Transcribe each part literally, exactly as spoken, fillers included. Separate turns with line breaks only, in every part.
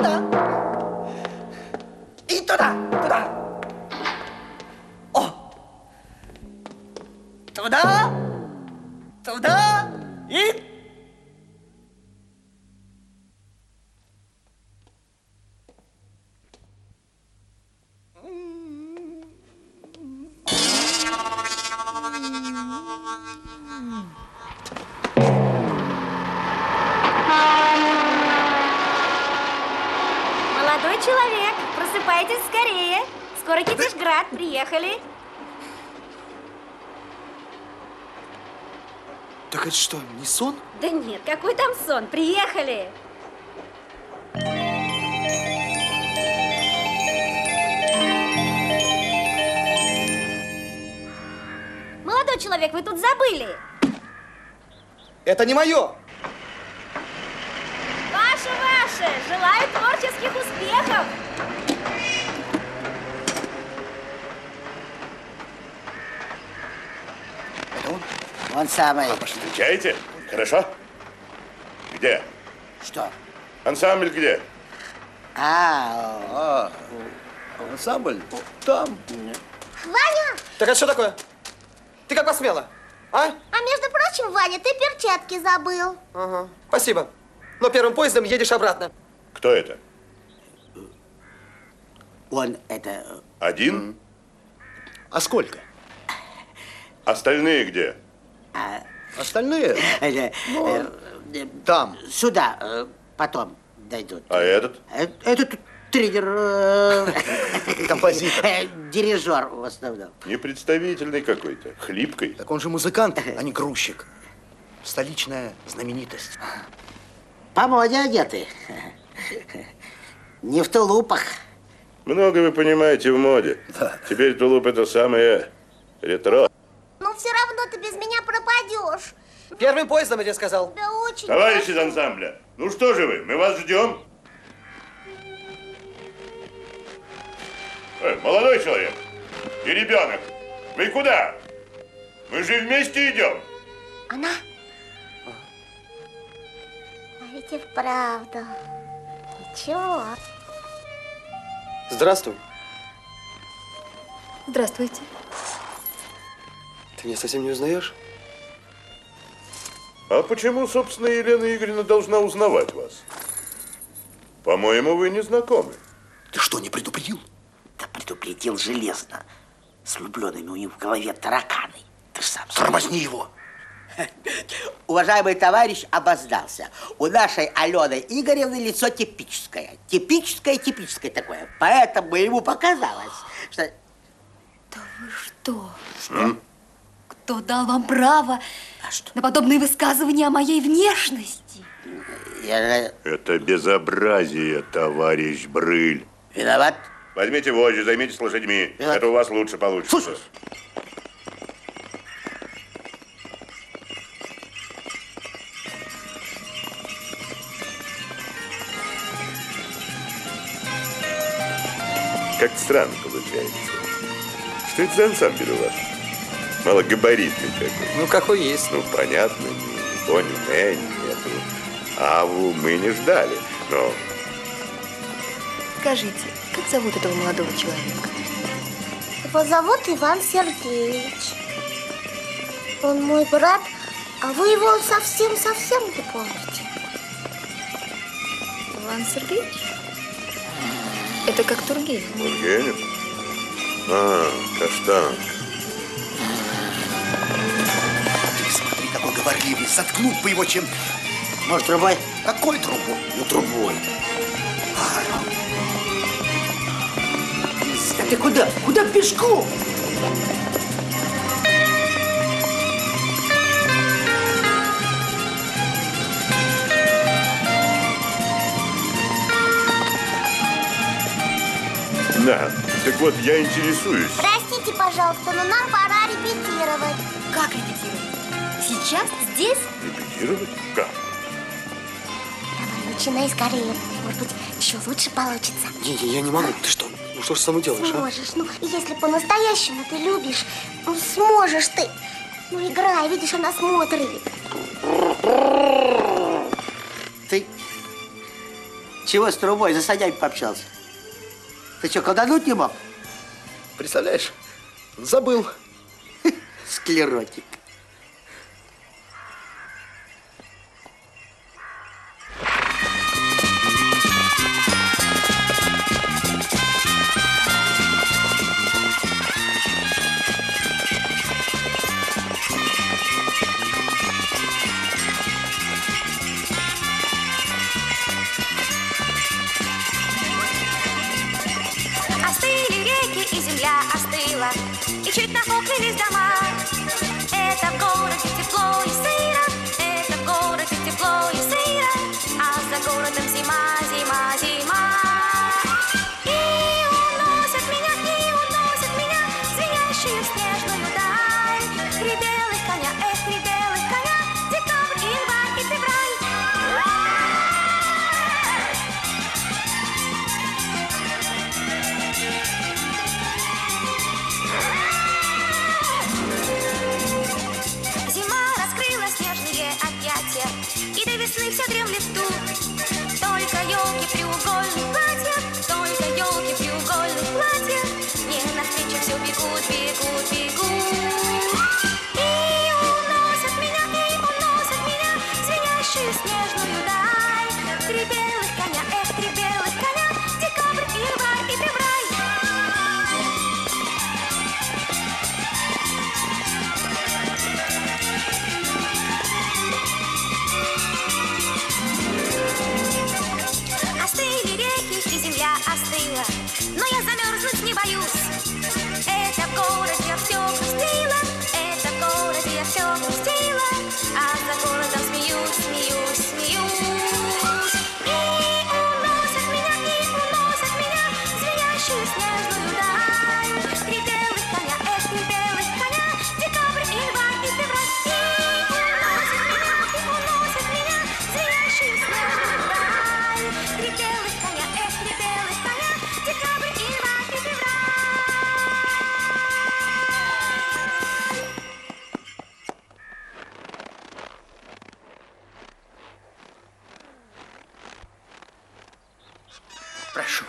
туда. И туда, туда. О! Туда, туда и...
Молодой человек, просыпайтесь скорее. Скоро Китежград, приехали.
Так это что, не сон?
Да нет, какой там сон, приехали. Молодой человек, вы тут забыли.
Это не мое.
Ваше, ваше, желаю творческих успехов.
Это он?
Он самый.
Встречаете? Хорошо? Где?
Что?
Ансамбль где?
А,
А, ансамбль там.
Ваня!
Так это что такое? Ты как посмела? А?
А между прочим, Ваня, ты перчатки забыл.
Ага, спасибо. Но первым поездом едешь обратно.
Кто это?
он это...
Один?
А сколько?
Остальные где?
а,
Остальные?
это, э, э,
Там.
Сюда э, потом дойдут.
А этот?
Э, Этот тренер... э,
Композитор.
э, Дирижер в основном.
Непредставительный какой-то, хлипкой.
Так он же музыкант, а не грузчик. Столичная знаменитость.
По моде одеты. Не в тулупах.
Много вы понимаете в моде.
Да.
Теперь тулуп это самое ретро.
Но все равно ты без меня пропадешь.
Первым поездом, я тебе сказал.
Да очень.
Товарищи из ансамбля, ну что же вы, мы вас ждем. Эй, молодой человек и ребенок, вы куда? Мы же вместе идем.
Она? А ведь и вправду. Ничего.
Здравствуй.
Здравствуйте.
Ты меня совсем не узнаешь?
А почему, собственно, Елена Игоревна должна узнавать вас? По-моему, вы не знакомы.
Ты что, не предупредил?
Да предупредил железно. С влюбленными у них в голове тараканы. Ты ж сам...
Тормозни его.
Уважаемый товарищ обоздался. У нашей Алены Игоревны лицо типическое. Типическое, типическое такое. Поэтому ему показалось, что...
Да вы что?
Что?
Кто дал вам право
А что?
на подобные высказывания о моей внешности?
Я
Это безобразие, товарищ Брыль.
виноват.
Возьмите вожжи, займитесь лошадьми.
Виноват.
Это у вас лучше получится.
Слушай.
Как странно получается. Что это за ансамбль у вас? Малогабаритный какой.
Ну, какой есть.
Ну, понятно, ни Тони, Нэнни нету. Аву мы не ждали, но...
Скажите, как зовут этого молодого человека?
Его зовут Иван Сергеевич. Он мой брат, а вы его совсем-совсем не помните.
Иван Сергеевич? Это как Тургенев.
Тургенев? А, Каштан.
Ты смотри, какой говорливый. Соткнуть бы его чем...
Может, трубой?
Какой трубой? Ну, трубой.
Да ты куда? Куда пешком?
Да, так вот, я интересуюсь.
Простите, пожалуйста, но нам пора репетировать.
Как репетировать? Сейчас? Здесь?
Репетировать? Как?
Давай, начинай скорее. Может быть, еще лучше получится.
Не, не, я не могу. Ты что? Ну, что ж со мной делаешь, а?
Сможешь. Ну, если по-настоящему ты любишь, ну, сможешь ты. Ну, играй, видишь, она смотрит.
Ты Чего с трубой за санями пообщался? Ты что, колдануть не мог?
Представляешь, забыл.
Склеротик.
Остыли реки, и земля остыла, и чуть нахохлились дома. Это в городе тепло и сыро, это в городе тепло и сыро, а за городом зима, зима, зима. И уносят меня, и уносят меня в звенящую снежную даль. Три белых коня, эх, три белых коня, декабрь, январь и февраль. Зима раскрыла снежные объятия, и до весны все дремлет тут. Только елки в треугольных платьях, только елки в треугольных платьях, мне навстречу все бегут, бегут, бегут. И уносят меня, и уносят меня в звенящую снежную даль. Три белых коня, эх, три белых коня, декабрь, январь и февраль. Остыли реки, и земля остыла, но я замерзнуть не боюсь. Это в городе я все грустила, это в городе я все грустила, а за городом смеюсь, смеюсь, смеюсь. И уносят меня, и уносят меня в звенящую снежную даль. Три белых коня, эх, три белых коня, декабрь, январь и февраль. И уносят меня, и уносят меня в звенящую снежную даль. Три белых коня, эх, три белых коня, декабрь, январь и февраль.
Прошу.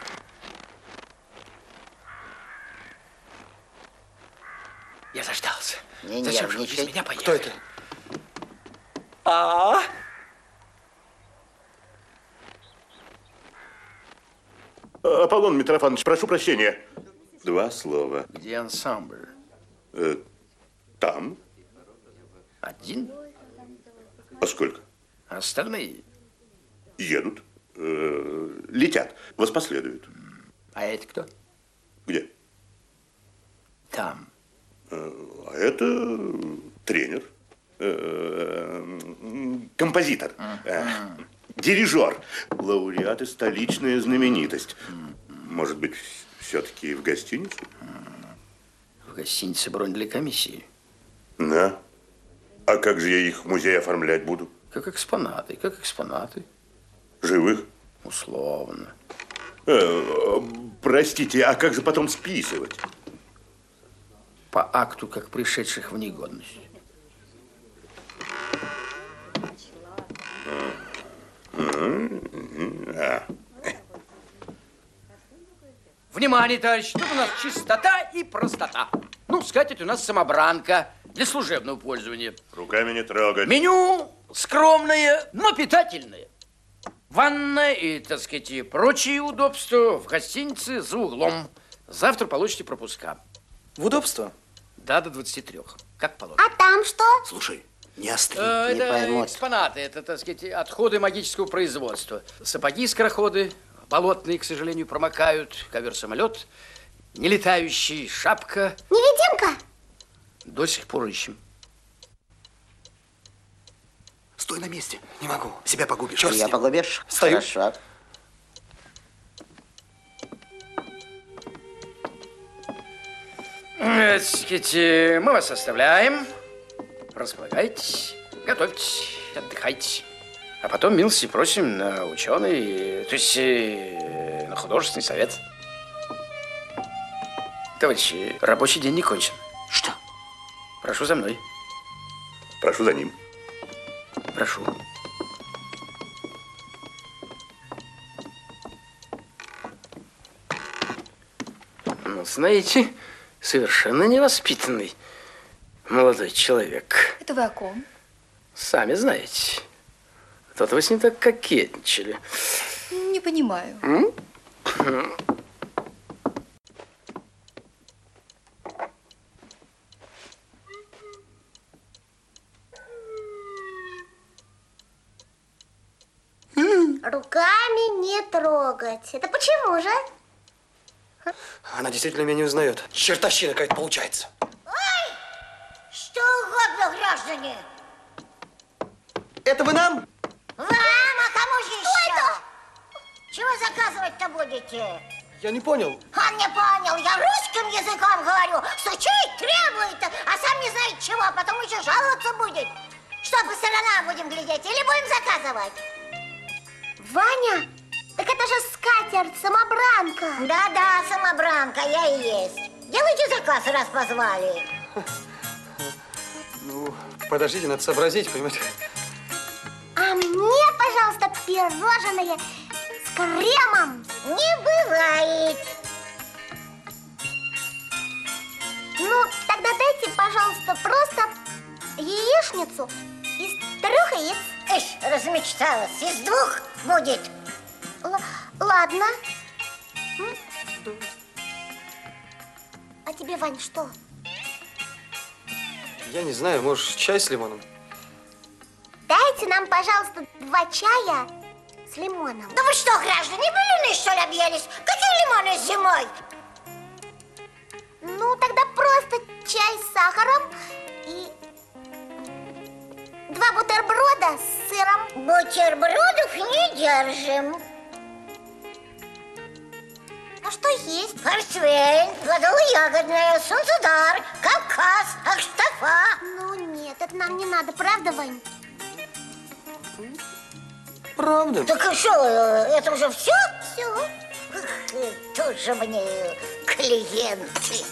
Я заждался.
Не
Зачем же вы
нервничай.
без меня поехали?
Кто это?
А?
Аполлон Митрофанович, прошу прощения. Два слова.
Где ансамбль?
Э, там?
Один?
А сколько?
А остальные?
Едут. Э, летят. Вас последуют.
А это кто?
Где?
Там.
А это тренер, э, композитор, э, дирижер, лауреат и столичная знаменитость. Может быть, все-таки в гостиницу?
В гостинице бронь для комиссии.
Да. А как же я их в музей оформлять буду?
Как экспонаты, как экспонаты.
Живых?
Условно.
Э, простите, а как же потом списывать?
По акту, как пришедших в негодность. Внимание, товарищи, тут у нас чистота и простота. Ну, скатерть у нас самобранка для служебного пользования.
Руками не трогать.
Меню скромное, но питательное. Ванная и, так сказать, и прочие удобства в гостинице за углом. Завтра получите пропуска.
В удобство?
Да, до двадцати трёх. Как положено.
А там что?
Слушай, не остынь.
Э,
не
это
поймут.
экспонаты, это, так сказать, отходы магического производства. Сапоги-скороходы, болотные, к сожалению, промокают, ковер-самолет, нелетающий, шапка.
Невидимка?
До сих пор ищем.
Стой на месте. Не могу. Себя погубишь. Черт с
Я
ним.
погубишь?
Стою.
Хорошо.
Э, так сказать, э, мы вас оставляем. Располагайтесь, готовьтесь, отдыхайте. А потом милости просим на ученый, то есть э, на художественный совет. Товарищи, рабочий день не кончен.
Что?
Прошу за мной.
Прошу за ним.
Прошу. Ну, знаете, совершенно невоспитанный молодой человек.
Это вы о ком?
Сами знаете. То-то вы с ним так кокетничали.
Не понимаю.
М?
Руками не трогать. Это почему же?
Она действительно меня не узнает. Чертовщина какая-то получается.
Ой! Что угодно, граждане!
Это вы нам?
Вам, а кому же еще? Чего заказывать-то будете?
Я не понял.
Он не понял, я русским языком говорю. Стучит, требует, а сам не знает чего, а потом еще жаловаться будет. Что, по сторонам будем глядеть или будем заказывать?
Ваня, так это же скатерть-самобранка.
Да-да, самобранка, я и есть. Делайте заказ, раз позвали.
Ну, подождите, надо сообразить, понимаете?
А мне, пожалуйста, пирожное с кремом.
Не бывает.
Ну, тогда дайте, пожалуйста, просто яичницу из трех яиц.
Ишь, размечталась. Из двух будет.
Л- ладно. М? А тебе, Вань, что?
Я не знаю, может, чай с лимоном?
Дайте нам, пожалуйста, два чая с лимоном.
Да вы что, граждане, блины, что ли, объелись? Какие лимоны зимой?
Ну, тогда просто чай с сахаром и два бутерброда с сыром.
Бутербродов не держим.
А что есть?
Портвейн, плодово-ягодное, солнцедар, Кавказ, Акштафа.
Ну, нет, это нам не надо, правда, Вань?
Правда?
Так и что, это уже все?
Все.
Тоже мне клиенты.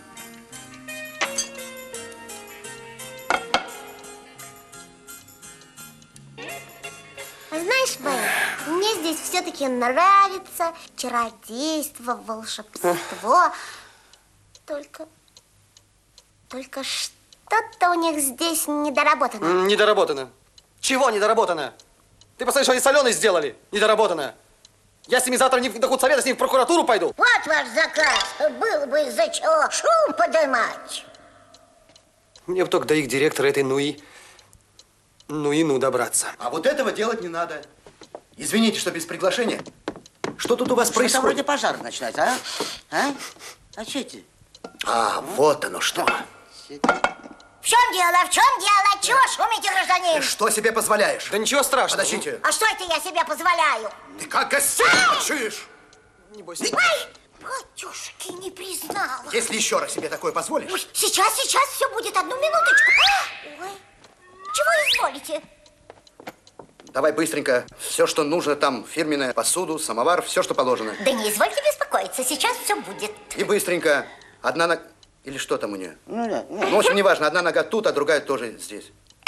Знаешь, Вань, мне здесь все-таки нравится чародейство, волшебство. Только, только что-то у них здесь недоработано.
М, Недоработано. Чего недоработано? Ты посмотри, что они с Аленой сделали. Недоработано. Я с ними завтра не в худсовет, а с ними в прокуратуру пойду.
Вот ваш заказ. Было бы из-за чего шум поднимать.
Мне бы только до их директора этой Нуи, Нуину добраться.
А вот этого делать не надо. Извините, что без приглашения. Что тут у вас
Что-то вроде
происходит?
пожар начинается, а? А? А что это?
А, вот оно что.
В чем дело? В чем дело? Чего шумите, гражданин?
Что себе позволяешь?
Да ничего страшного.
Подождите.
А что это я себе позволяю?
Ты как гостей молчишь?
Не бойся.
Ай, батюшки, не признала.
Если еще раз себе такое позволишь.
Ой, сейчас, сейчас все будет, одну минуточку. А! Ой, чего изволите?
Давай быстренько. Все, что нужно там, фирменная посуду, самовар, все, что положено.
Да не извольте беспокоиться, сейчас все будет.
И быстренько. Одна нога... Или что там у нее?
Ну да.
Ну, в общем, неважно. Одна нога тут, а другая тоже здесь.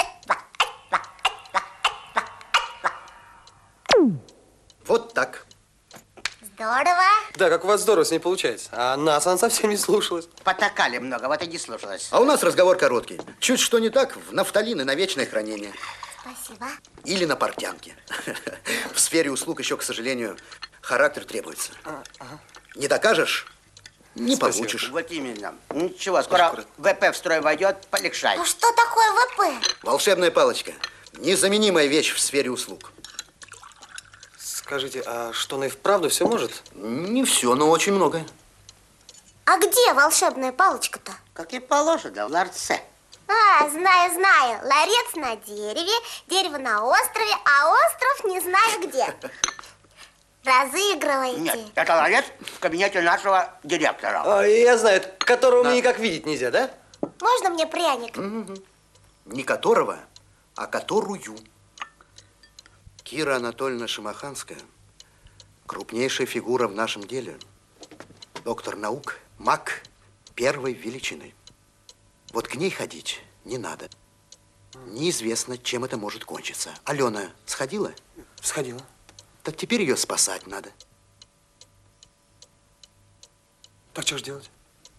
Вот так.
Здорово.
Да, как у вас здорово с ней получается. А нас она совсем не слушалась.
Потакали много, вот и не слушалась.
А у нас разговор короткий. Чуть что не так, в нафталин и на вечное хранение.
Спасибо.
Или на портянке. В сфере услуг еще, к сожалению, характер требуется. Не докажешь – не
Спасибо.
получишь.
Вот именно. Ничего, скоро ВП в строй войдет, полегшай.
А что такое ВП?
Волшебная палочка. Незаменимая вещь в сфере услуг.
Скажите, а что она и вправду все может?
Не все, но очень многое.
А где волшебная палочка-то?
Как и положено, в ларце.
А, знаю, знаю. Ларец на дереве, дерево на острове, а остров не знаю где. Разыгрываете.
Нет, это ларец в кабинете нашего директора.
А, я знаю, которого мне никак видеть нельзя, да?
Можно мне пряник?
Не которого, а которую. Кира Анатольевна Шамаханская – крупнейшая фигура в нашем деле. Доктор наук, маг первой величины. Вот к ней ходить не надо. Неизвестно, чем это может кончиться. Алена сходила?
Сходила.
Так теперь ее спасать надо.
Так что ж делать?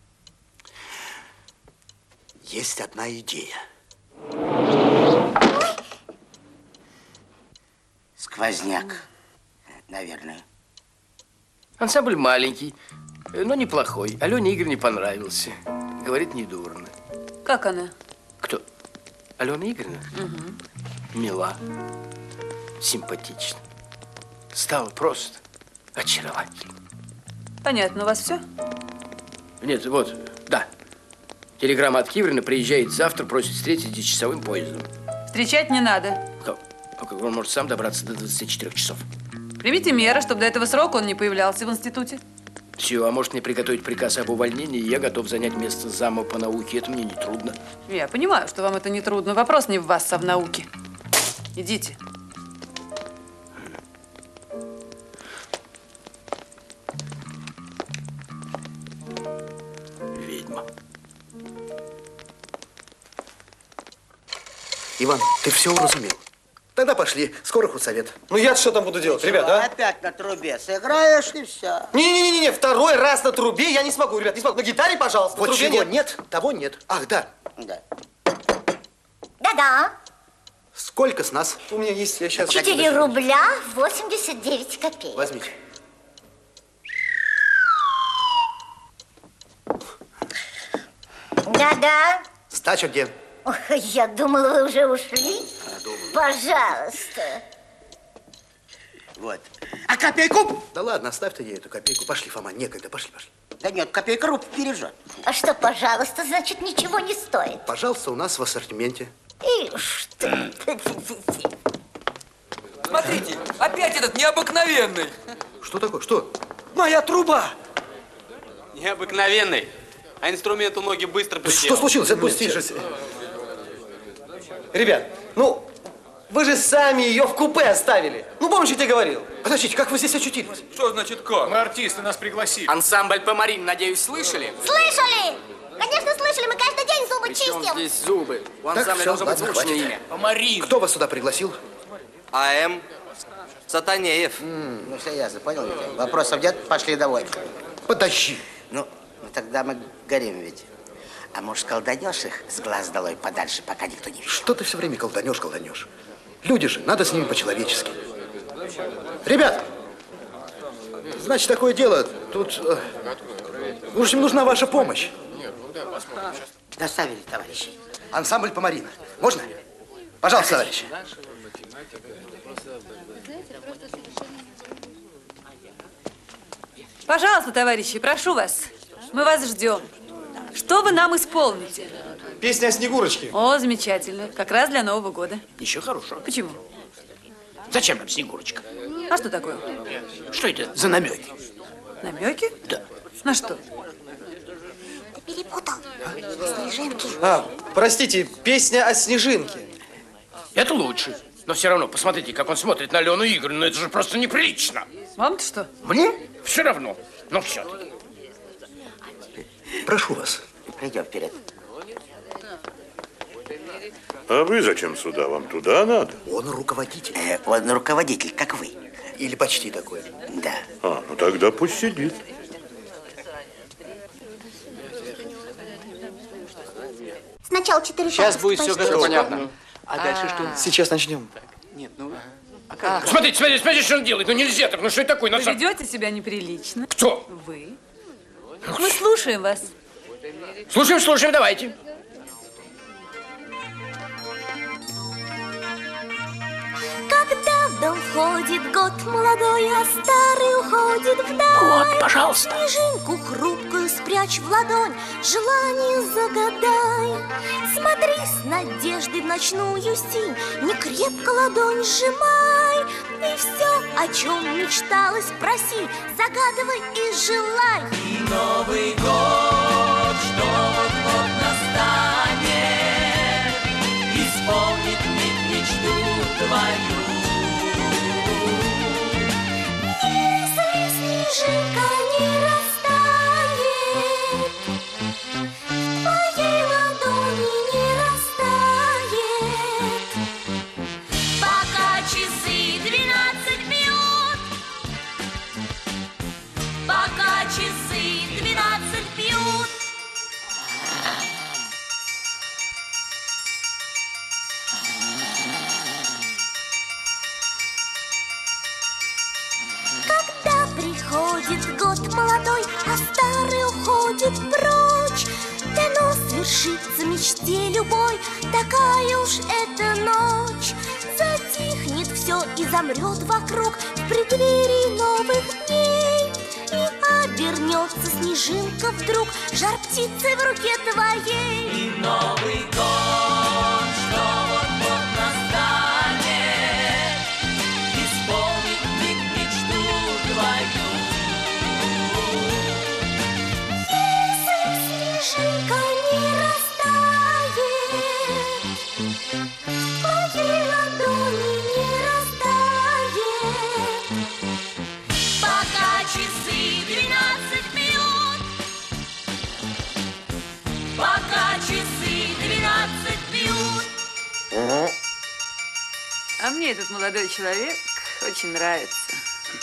Есть одна идея.
Сквозняк, наверное.
Ансамбль маленький, но неплохой. Алене Игорь не понравился. Говорит, недурно.
Как она?
Кто? Алена Игоревна?
Угу.
Мила, симпатична. Стала просто очаровательна.
Понятно, у вас все?
Нет, вот, да. Телеграмма от Киврина, приезжает завтра, просит встретить десятичасовым поездом.
Встречать не надо.
Как? А как он может сам добраться до двадцати четырёх часов?
Примите меры, чтобы до этого срока он не появлялся в институте.
Все, а может мне приготовить приказ об увольнении, и я готов занять место зама по науке. Это мне не трудно.
Я понимаю, что вам это не трудно. Вопрос не в вас, а в науке. Идите.
Ведьма.
Иван, ты все уразумел? Тогда пошли. Скоро худсовет.
Ну я что там буду делать, ребят, а?
Опять на трубе сыграешь и все.
Не-не-не, второй раз на трубе я не смогу, ребят, не смогу. На гитаре, пожалуйста,
Вот
на трубе
чего
нет.
нет, того нет. Ах, да.
Да.
Да-да.
Сколько с нас?
У меня есть, я сейчас...
Четыре рубля восемьдесят девять копеек.
Возьмите.
Да-да.
Сдача где?
Ох, я думала, вы уже ушли. Пожалуйста.
Вот. А копейку?
Да ладно, оставь ты ей эту копейку. Пошли, Фома, некогда. Пошли, пошли.
Да нет, копейка рубль бережет.
А что, пожалуйста, значит, ничего не стоит?
Пожалуйста, у нас в ассортименте.
Ишь ты.
Смотрите, опять этот необыкновенный.
Что такое? Что?
Моя труба!
Необыкновенный. А инструменту ноги быстро
Да
приделал.
что случилось? Отпусти же.
Ребят, ну, вы же сами ее в купе оставили. Ну, помнишь, я тебе говорил?
Подождите, как вы здесь очутились?
Что значит как?
Мы артисты, нас пригласили.
Ансамбль Помарин, надеюсь, слышали?
Слышали? Конечно, слышали, мы каждый день зубы
Причем
чистим.
здесь зубы? У
Так,
ансамбля
всё,
должно быть
ладно,
звучное
хватит.
имя. Помарин.
Кто вас сюда пригласил?
АМ Сатанеев.
М, ну, все ясно, понял? Витя? Вопросов нет, пошли домой.
Подожди.
Ну, ну, тогда мы горим ведь. А может, колданешь их с глаз долой подальше, пока никто не видит?
Что ты все время колданешь, колданешь? Люди же, надо с ними по-человечески. Ребят, значит, такое дело. Тут, э, в общем, нужна ваша помощь.
Доставили, товарищи.
Ансамбль Помарина. Можно? Пожалуйста, товарищи.
Пожалуйста, товарищи, прошу вас. Мы вас ждем. Что вы нам исполните?
Песня о Снегурочке.
О, замечательно. Как раз для Нового года.
Ничего хорошего.
Почему?
Зачем нам Снегурочка?
А что такое?
Что это за намеки?
Намеки?
Да.
На что?
Ты перепутал. Снежинки.
А, простите, песня о Снежинке.
Это лучше. Но все равно, посмотрите, как он смотрит на Алену Игоревну. Ну, это же просто неприлично.
Вам-то что?
Мне? Все равно. Но все-таки.
Прошу вас.
Придем вперед.
А вы зачем сюда? Вам туда надо?
Он руководитель.
Э, он руководитель, как вы.
Или почти такой.
Да.
А, ну тогда пусть сидит.
Сначала четыре
Сейчас
шага
будет все
спасти.
готово. Понятно.
А дальше что?
Сейчас начнем.
Нет, ну...
Смотрите, смотрите, смотрите, что он делает. Ну нельзя так. Ну что это такое? Ну,
Вы
сам-
ведете себя неприлично.
Кто?
Вы. Мы слушаем вас.
Слушаем, слушаем, давайте.
Когда в дом входит год молодой, а старый уходит вдаль.
Вот, пожалуйста.
Снежинку хрупкую спрячь в ладонь, желание загадай. Смотри с надеждой в ночную синь, не крепко ладонь сжимай. И все, о чем мечталось, проси, загадывай и желай.
И Новый год, что вот-вот настанет, исполнит миг мечту твою.
Если снежинка не растает, в твоей ладони не растает. Пока часы двенадцать бьют, пока часы двенадцать год молодой, а старый уходит прочь. Дано свершится мечте любой, такая уж эта ночь. Затихнет все и замрет вокруг в преддверии новых дней. И обернется снежинка вдруг, жар птицы в руке твоей.
И Новый год, что вот-вот настанет, исполнит миг мечту твою.
Если снежинка не растает, твоей ладони не растает,
Пока часы двенадцать бьют, пока часы двенадцать бьют.
А мне этот молодой человек очень нравится.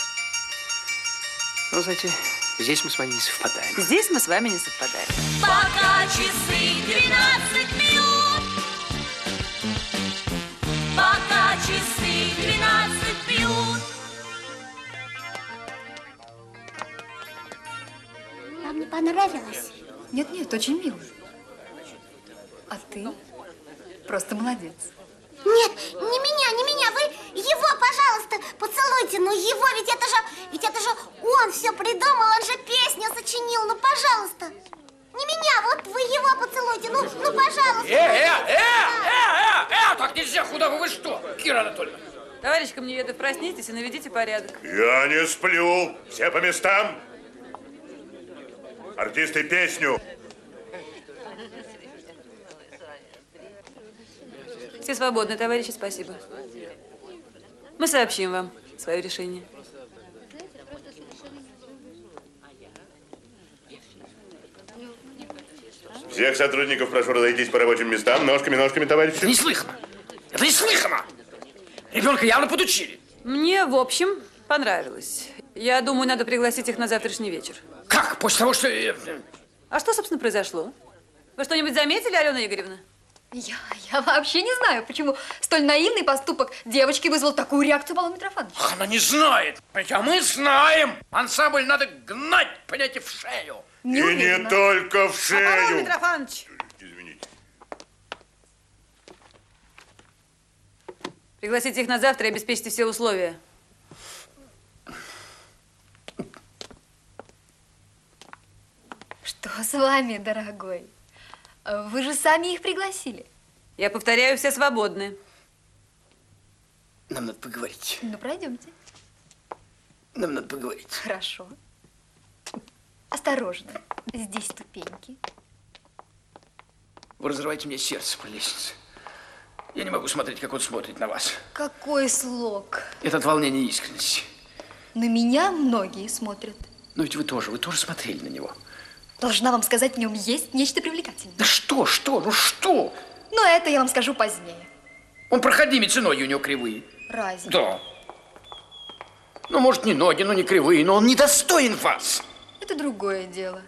Ну, знаете, здесь мы с вами не совпадаем.
Здесь мы с вами не совпадаем.
Пока часы двенадцать бьют, пока часы двенадцать бьют.
Вам не понравилось?
Нет-нет, очень мило. А ты просто молодец.
Нет, не меня, не меня. Вы его, пожалуйста, поцелуйте. Ну его, ведь это же, ведь это же он все придумал, он же песню сочинил. Ну, пожалуйста. Не меня, вот вы его поцелуйте. Ну, ну, пожалуйста.
Э, э, э, э, э, э, так нельзя, куда вы, вы что, Кира Анатольевна?
Товарищ Камнеедов, проснитесь и наведите порядок.
Я не сплю. Все по местам. Артисты, песню.
Все свободны, товарищи, спасибо. Мы сообщим вам свое решение.
Всех сотрудников прошу разойтись по рабочим местам. Ножками, ножками, товарищи.
Это неслыханно. Это неслыханно. Ребенка явно подучили.
Мне, в общем, понравилось. Я думаю, надо пригласить их на завтрашний вечер.
Как? После того, что...
А что, собственно, произошло? Вы что-нибудь заметили, Алена Игоревна?
Я, я вообще не знаю, почему столь наивный поступок девочки вызвал такую реакцию Павла Митрофановича.
Она не знает. А мы знаем. Ансамбль надо гнать, понимаете, в шею.
Не И не только в шею.
А, Павел Митрофанович.
Извините.
Пригласите их на завтра и обеспечьте все условия.
Что с вами, дорогой? Вы же сами их пригласили.
Я повторяю, все свободны.
Нам надо поговорить.
Ну, пройдемте.
Нам надо поговорить.
Хорошо. Осторожно. Здесь ступеньки.
Вы разрываете мне сердце по лестнице. Я не могу смотреть, как он смотрит на вас.
Какой слог.
Это от волнения и искренности.
На меня многие смотрят.
Но ведь вы тоже, вы тоже смотрели на него.
Должна вам сказать, в нем есть нечто привлекательное.
Да что, что, ну что?
Но это я вам скажу позднее.
Он проходимец, и ноги у него кривые.
Разве?
Да. Ну, может, не ноги, но не кривые, но он не достоин вас.
Это другое дело.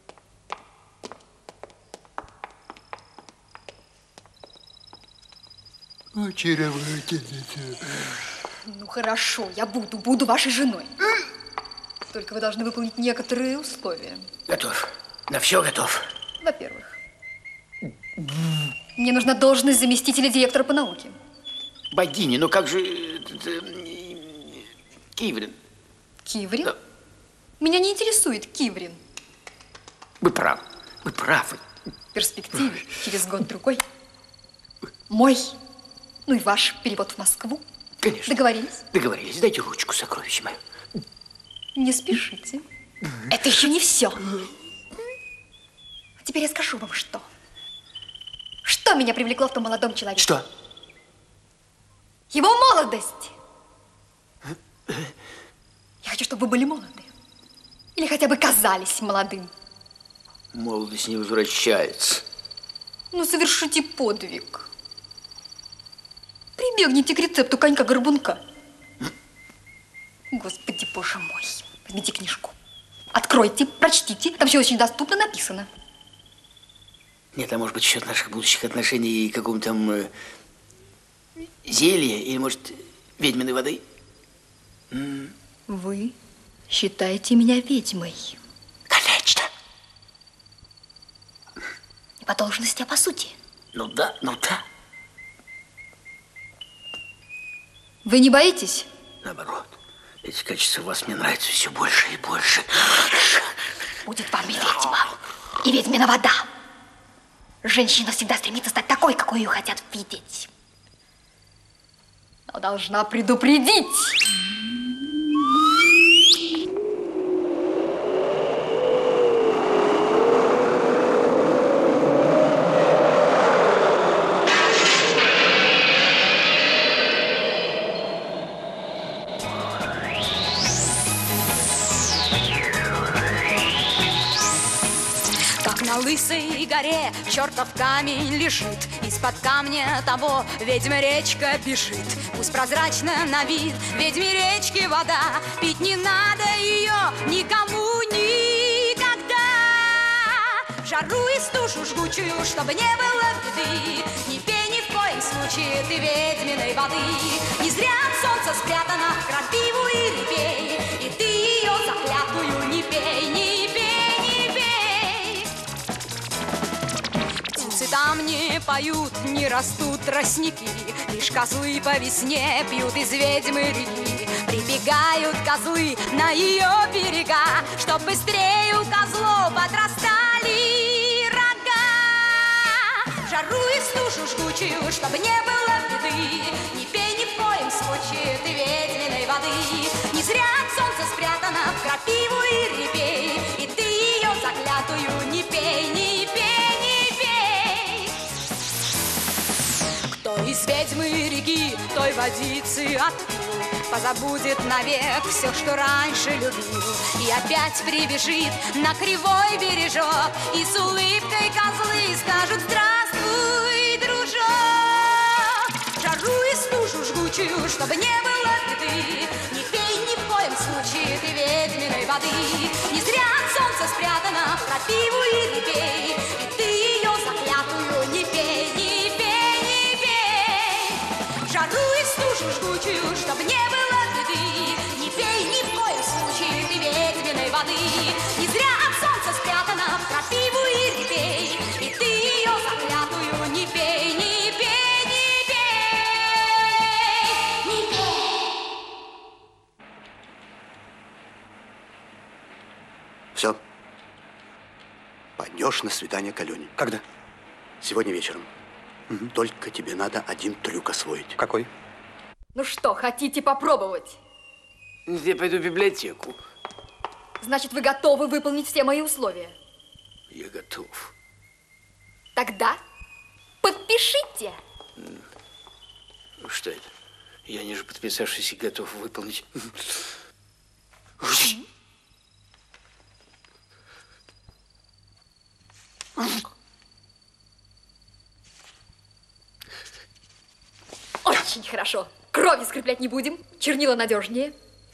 Очаровательница.
Ну, хорошо, я буду, буду вашей женой. Только вы должны выполнить некоторые условия.
Готов. На все готов.
Во-первых, мне нужна должность заместителя директора по науке.
Богиня, ну как же... э, Киврин.
Киврин?
Да.
Меня не интересует Киврин.
Вы правы, вы правы.
В перспективе, через год-другой, мой, ну и ваш перевод в Москву.
Конечно.
Договорились?
Договорились. Дайте ручку, сокровище мое.
Не спешите. Это еще не все. Теперь я скажу вам, что. Что меня привлекло в том молодом человеке?
Что?
Его молодость. Я хочу, чтобы вы были молоды. Или хотя бы казались молодым.
Молодость не возвращается.
Ну, совершите подвиг. Прибегните к рецепту конька-горбунка. Господи, боже мой. Возьмите книжку. Откройте, прочтите. Там все очень доступно написано.
Нет, а может быть, счет наших будущих отношений каком-то там э, зелье или, может, ведьминой воды? М.
Вы Считайте меня ведьмой.
Конечно.
Не по должности, а по сути.
Ну да, ну да.
Вы не боитесь?
Наоборот. Эти качества у вас мне нравятся все больше и больше.
Будет вам и ведьма, и ведьмина вода. Женщина всегда стремится стать такой, какой ее хотят видеть. Но должна предупредить.
На лысой горе чертов камень лежит, из-под камня того ведьма речка бежит. Пусть прозрачна на вид ведьме речки вода, пить не надо ее никому никогда. В жару и стужу жгучую, чтобы не было беды, не пей ни в коем случае ты ведьминой воды. Не зря от солнца спрятана крапиву и репей, и ты ее заклятую не пей, не пей. Там не поют, не растут тростники, лишь козлы по весне пьют из ведьмы реки. Прибегают козлы на ее берега, чтоб быстрее у козлов отрастали рога. В жару и стужу жгучую, чтобы не было беды, не пей ни в коем случае ты ведьминой воды. Не зря от солнца спрятана в крапиву и репей, и ты ее заклятую не пей, не пей. Кто из ведьмы реки той водицы отпил, позабудет навек все, что раньше любил, и опять прибежит на кривой бережок, и с улыбкой козлы скажут: здравствуй, дружок. Жару и стужу жгучую, чтобы не было беды, не пей ни в коем случае ты ведьминой воды. Не зря от солнца спрятана в крапиву и репей, и ты ее заклятую не пей, не пей. Жару и стужу жгучую, чтоб не было беды, не пей ни в коем случае ты ведьминой воды. Не зря от солнца спрятана в крапиву и репей, и ты ее заклятую не пей, не пей, не пей, не пей.
Все. Пойдешь на свидание к Алене.
Когда?
Сегодня вечером. Угу. Только тебе надо один трюк освоить.
Какой?
Ну что, хотите попробовать?
Я пойду в библиотеку.
Значит, вы готовы выполнить все мои условия?
Я готов.
Тогда подпишите.
Что это? Я, ниже подписавшийся, готов выполнить.
Очень хорошо. Кровью скреплять не будем. Чернила надежнее.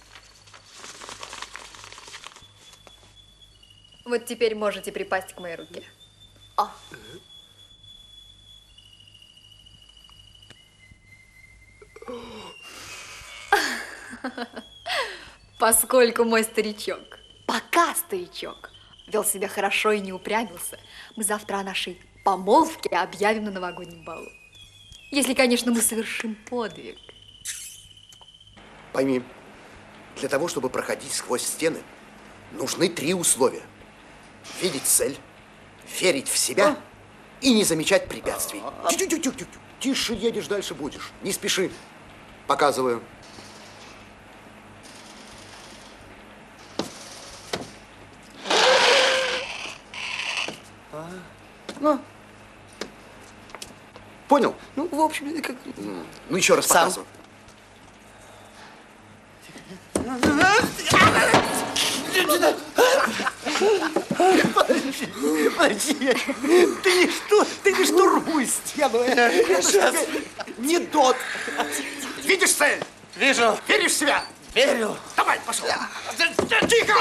Вот теперь можете припасть к моей руке. О. Поскольку мой старичок, пока старичок, вел себя хорошо и не упрямился, мы завтра о нашей помолвке объявим на новогоднем балу. Если, конечно, мы совершим подвиг.
Пойми, для того, чтобы проходить сквозь стены, нужны три условия. Видеть цель, верить в себя и не замечать препятствий. Тю-тю-тю-тю-тю. Тише едешь, дальше будешь. Не спеши. Показываю.
Ну.
Понял?
Ну, в общем, как...
Ну, еще раз
Сам.
показываю.
Подожди, подожди. Ты не что, ты не штурмуй стену. Это
Сейчас.
не тот.
Видишь цель?
Вижу.
Веришь в себя?
Верю.
Давай, пошел. Тихо!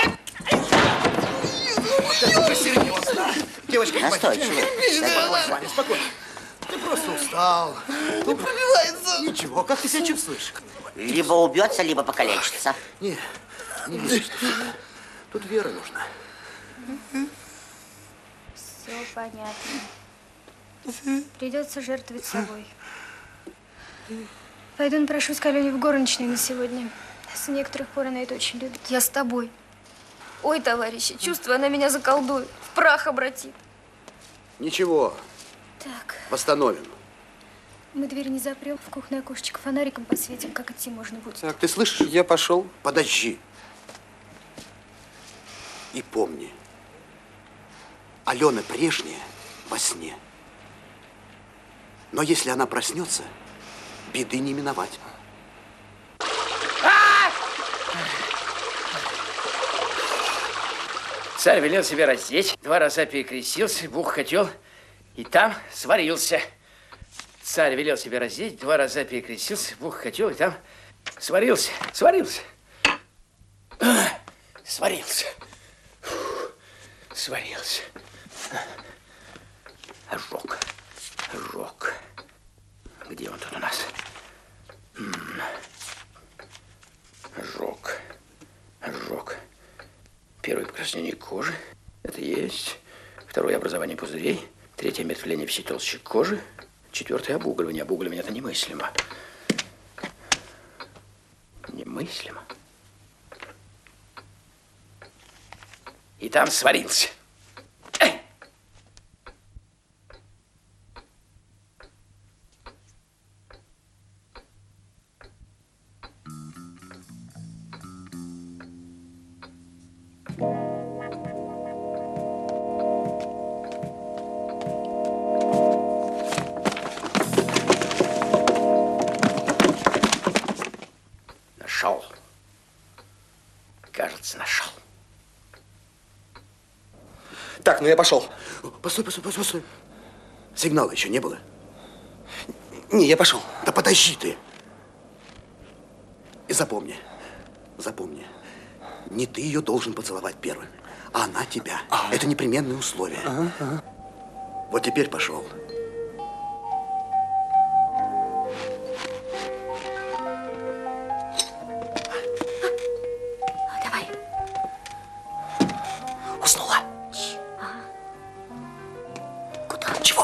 Вот это уже серьезно. Девочка,
Настойчиво.
спокойно. Ты просто устал.
Не пробивается.
Ничего, как ты себя чувствуешь?
Либо убьется, либо покалечится.
Не, Не беспокойся. Тут вера нужна.
Все понятно. Придется жертвовать собой. Пойду напрошусь к Алене в горничной на сегодня. С некоторых пор она это очень любит. Я с тобой. Ой, товарищи, чувствую, она меня заколдует, в прах обратит.
Ничего.
Так.
Восстановим.
Мы дверь не запрем, в кухне окошечко фонариком подсветим, как идти можно будет.
Так, ты слышишь? Я пошел. Подожди. И помни, Алена прежняя во сне. Но если она проснется, беды не миновать.
Царь велел себя раздеть, два раза перекрестился, Бог хотел, и там сварился. Царь велел себя раздеть, два раза перекрестился, Бог хотел, и там сварился, сварился. Сварился. Сварился. Ожог. Ожог. Где он тут у нас? Ожог. Ожог. Первое покраснение кожи. Это есть. Второе образование пузырей. Третье омертвление всей толщи кожи. Четвертое обугливание. Обугливание это немыслимо. Немыслимо. И там сварился. Эй! Нашел. Кажется, нашел.
Так, ну я пошел.
Постой, постой, постой, постой. Сигнала еще не было?
Не, я пошел.
Да подожди ты. И запомни, запомни, не ты ее должен поцеловать первым, а она тебя. А-а-а. Это непременное условие. А-а-а. Вот теперь пошел.
Давай.
Уснула. Куда? Чего?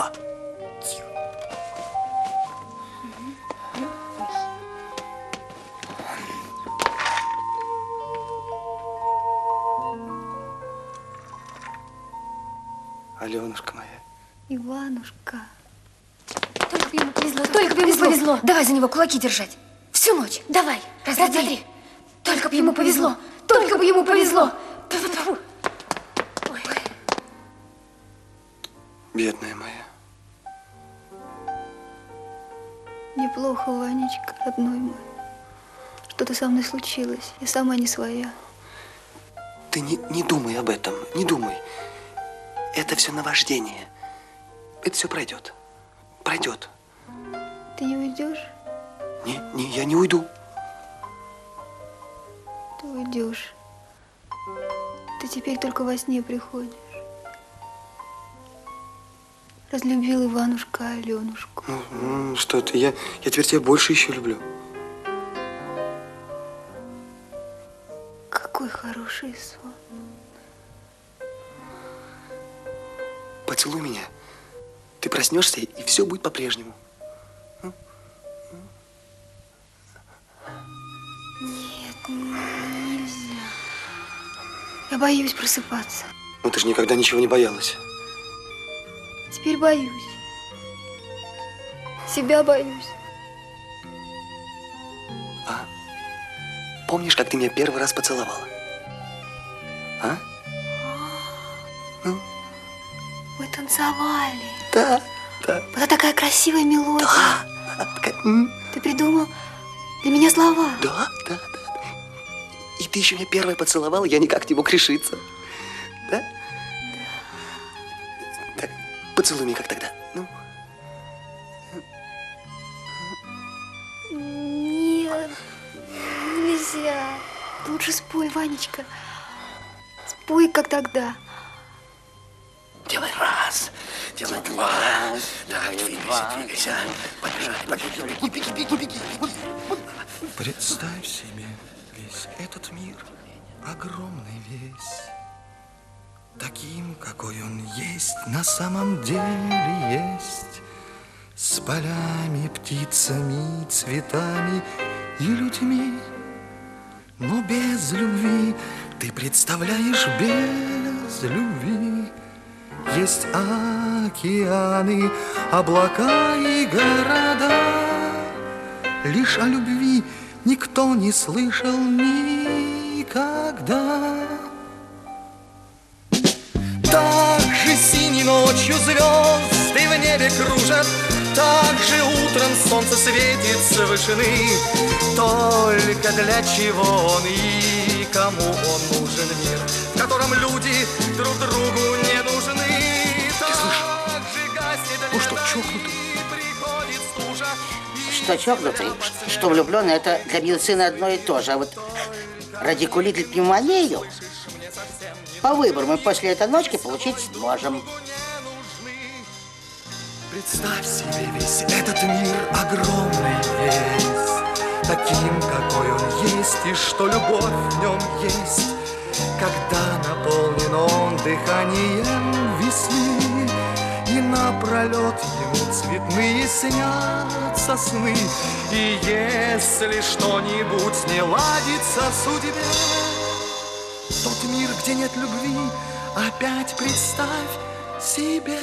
Аленушка моя.
Иванушка. Только бы ему повезло, только бы ему повезло. Давай за него кулаки держать. Всю ночь. Давай. Раз, два, три. Только бы ему повезло. Только бы ему повезло. Тьфу-тьфу-тьфу. Ой.
Бедная моя.
Неплохо, Ванечка, родной мой. Что-то со мной случилось. Я сама не своя.
Ты не, не думай об этом, не думай. Это все наваждение. Это все пройдет. Пройдет.
Ты не уйдешь?
Не, не, я не уйду.
Ты уйдешь. Ты теперь только во сне приходишь. Разлюбил Иванушка Аленушку.
Ну, ну, что ты, я, я теперь тебя больше еще люблю.
Какой хороший сон.
Поцелуй меня. Ты проснешься, и все будет по-прежнему.
Нет, нельзя. Я боюсь просыпаться.
Ну, ты же никогда ничего не боялась.
Теперь боюсь. Себя боюсь.
А? Помнишь, как ты меня первый раз поцеловала? А? Ну?
Мы танцевали.
Да, да.
Была такая красивая мелодия.
Да.
Ты придумал для меня слова.
Да, да, да. И ты еще меня первая поцеловала, я никак не мог решиться. Да? Да. Так, поцелуй меня, как тогда. Ну.
Нет, нельзя. Лучше спой, Ванечка. Спой, как тогда.
Делай раз, делай два. Так, двигайся, двигайся. Побежали, побежали. Беги, беги, беги, беги.
Представь себе весь этот мир
огромный весь, таким, какой он есть, на самом деле есть, с полями, птицами, цветами и людьми. Но без любви, ты представляешь, без любви есть океаны, облака и города. Лишь о любви никто не слышал никогда. Так же синей ночью звезды в небе кружат, так же утром солнце светит с вышины. Только для чего он и кому он нужен мир, в котором люди друг другу не нужны. Так же гаснет лето,
что, чокнутый?
и приходит стужа.
Что чокнутый, что влюбленный, это для медицины одно и то же. А вот радикулит или пневмонию по выбору мы после этой ночки получить сможем.
Представь себе весь этот мир огромный весь, таким, какой он есть, и что любовь в нем есть, когда наполнен он дыханием весны, и напролет ему цветные снятся сны. И если что-нибудь не ладится в судьбе, тот мир, где нет любви, опять представь себе.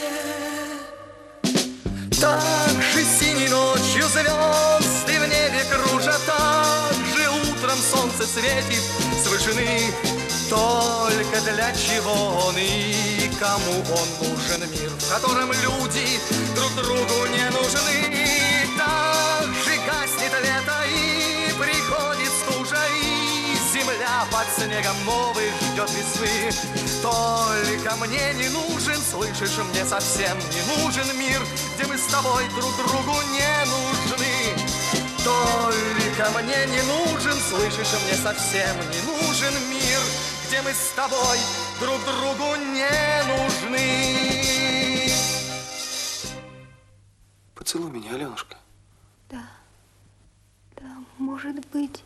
Так же синей ночью звезды в небе кружат, так же утром солнце светит с вышины. Только для чего он и кому он нужен мир, в котором люди друг другу не нужны. Так же гаснет лето и приходит стужа, и земля под снегом новый ждет весны. Только мне не нужен, слышишь, мне совсем не нужен мир, где мы с тобой друг другу не нужны. Только мне не нужен, слышишь, мне совсем не нужен мир, где мы с тобой друг другу не нужны.
Поцелуй меня, Аленушка.
Да, да, может быть.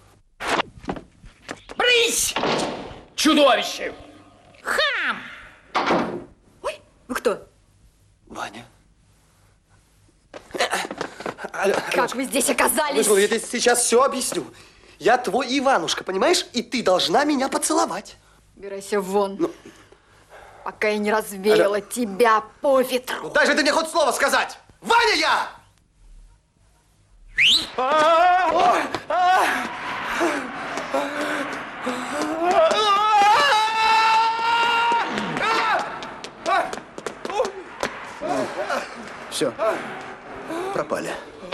Брысь! Чудовище! Хам!
Ой, вы кто?
Ваня.
Как вы здесь оказались?
Я тебе сейчас все объясню. Я твой Иванушка, понимаешь? И ты должна меня поцеловать.
Убирайся вон. Ну... Пока я не развеяла Аля... тебя по ветру.
Ну, дай же ты мне хоть слово сказать. Ваня я!
Все, пропали.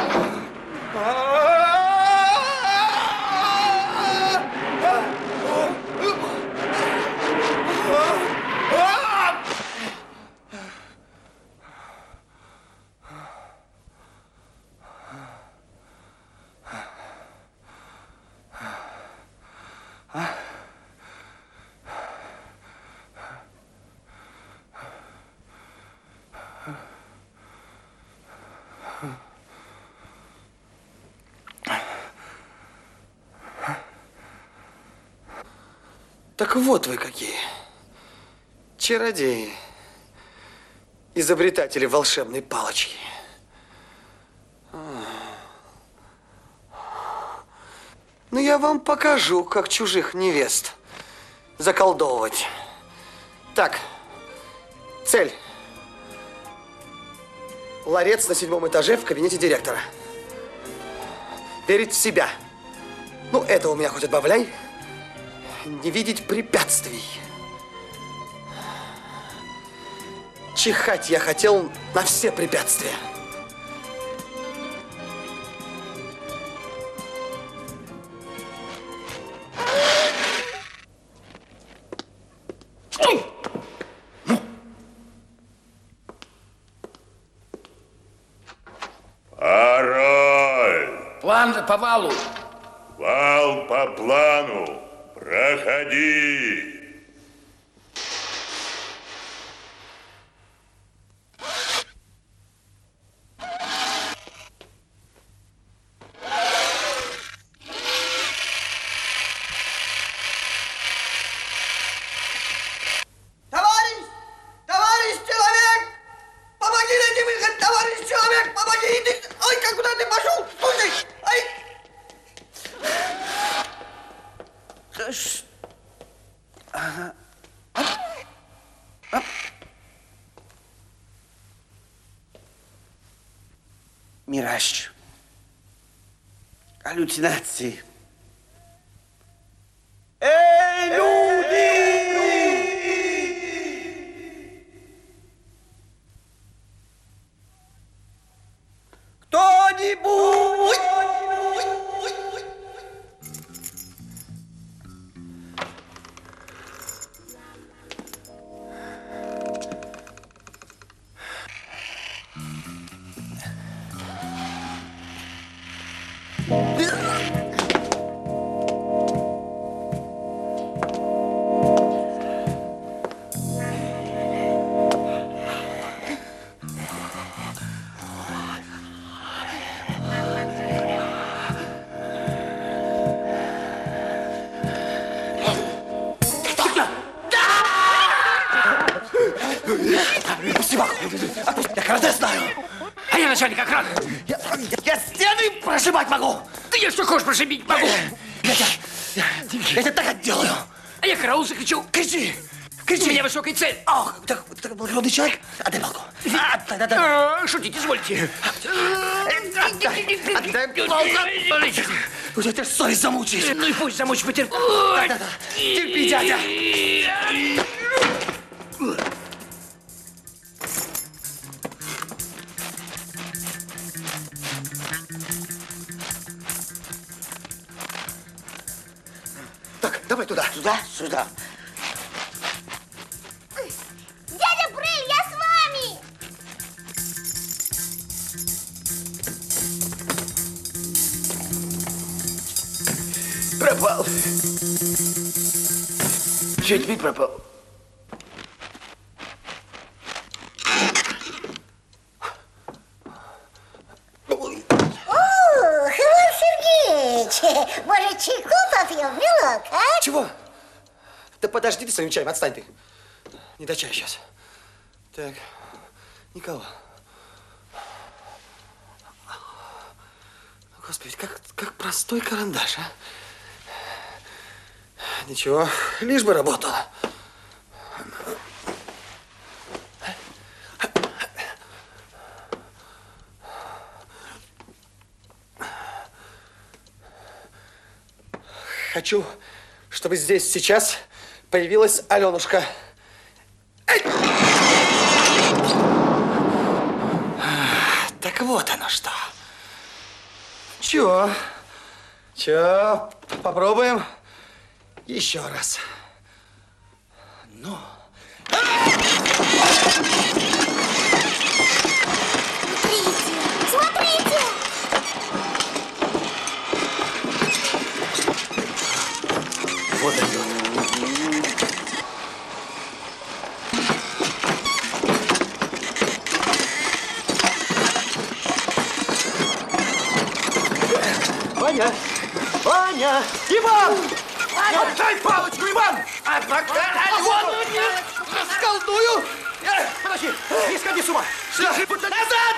Так вот вы какие. Чародеи. Изобретатели волшебной палочки. Ну, я вам покажу, как чужих невест заколдовывать. Так, цель. Ларец на седьмом этаже в кабинете директора. Верить в себя. Ну, это у меня хоть отбавляй. Не видеть препятствий. Чихать я хотел на все препятствия.
Пароль!
План по валу.
Вал по плану. Проходи.
Мираж. Галлюцинации. Эй, люди! Кто-нибудь!
Спасибо. Я карате знаю.
А я начальник охраны.
Я, я, я стены прошибать могу.
Да я что хочешь прошибить могу.
Я, я, я, я тебя так отделаю.
А я караул закричу.
Кричи. Кричи.
У меня высокая цель.
Ох, ты такой благородный человек. Отдай палку. Отдай, отдай.
Шутить извольте.
Отдай палку. Уже тебя совесть замучить.
Ну и пусть замучить, потерпи.
Да-да-да. Терпи, дядя. Так, давай туда.
Сюда, сюда.
Дядя Брыль, я с вами!
Пропал. Че теперь пропал?
Может, чайку попьем, милок, а?
Чего? Да подожди ты своим чаем, отстань ты. Не до чая сейчас. Так, никого. Господи, как, как простой карандаш, а? Ничего, лишь бы работало. Хочу, чтобы здесь сейчас появилась Аленушка. Эй! Так вот оно что. Чего? Чего? Попробуем еще раз. Ну.
Смотрите, смотрите!
Вот он. Ваня! Ваня! Иван! Отдай палочку, Иван! А пока Иван не расколдую! Подожди, не сходи с ума! Держи, назад!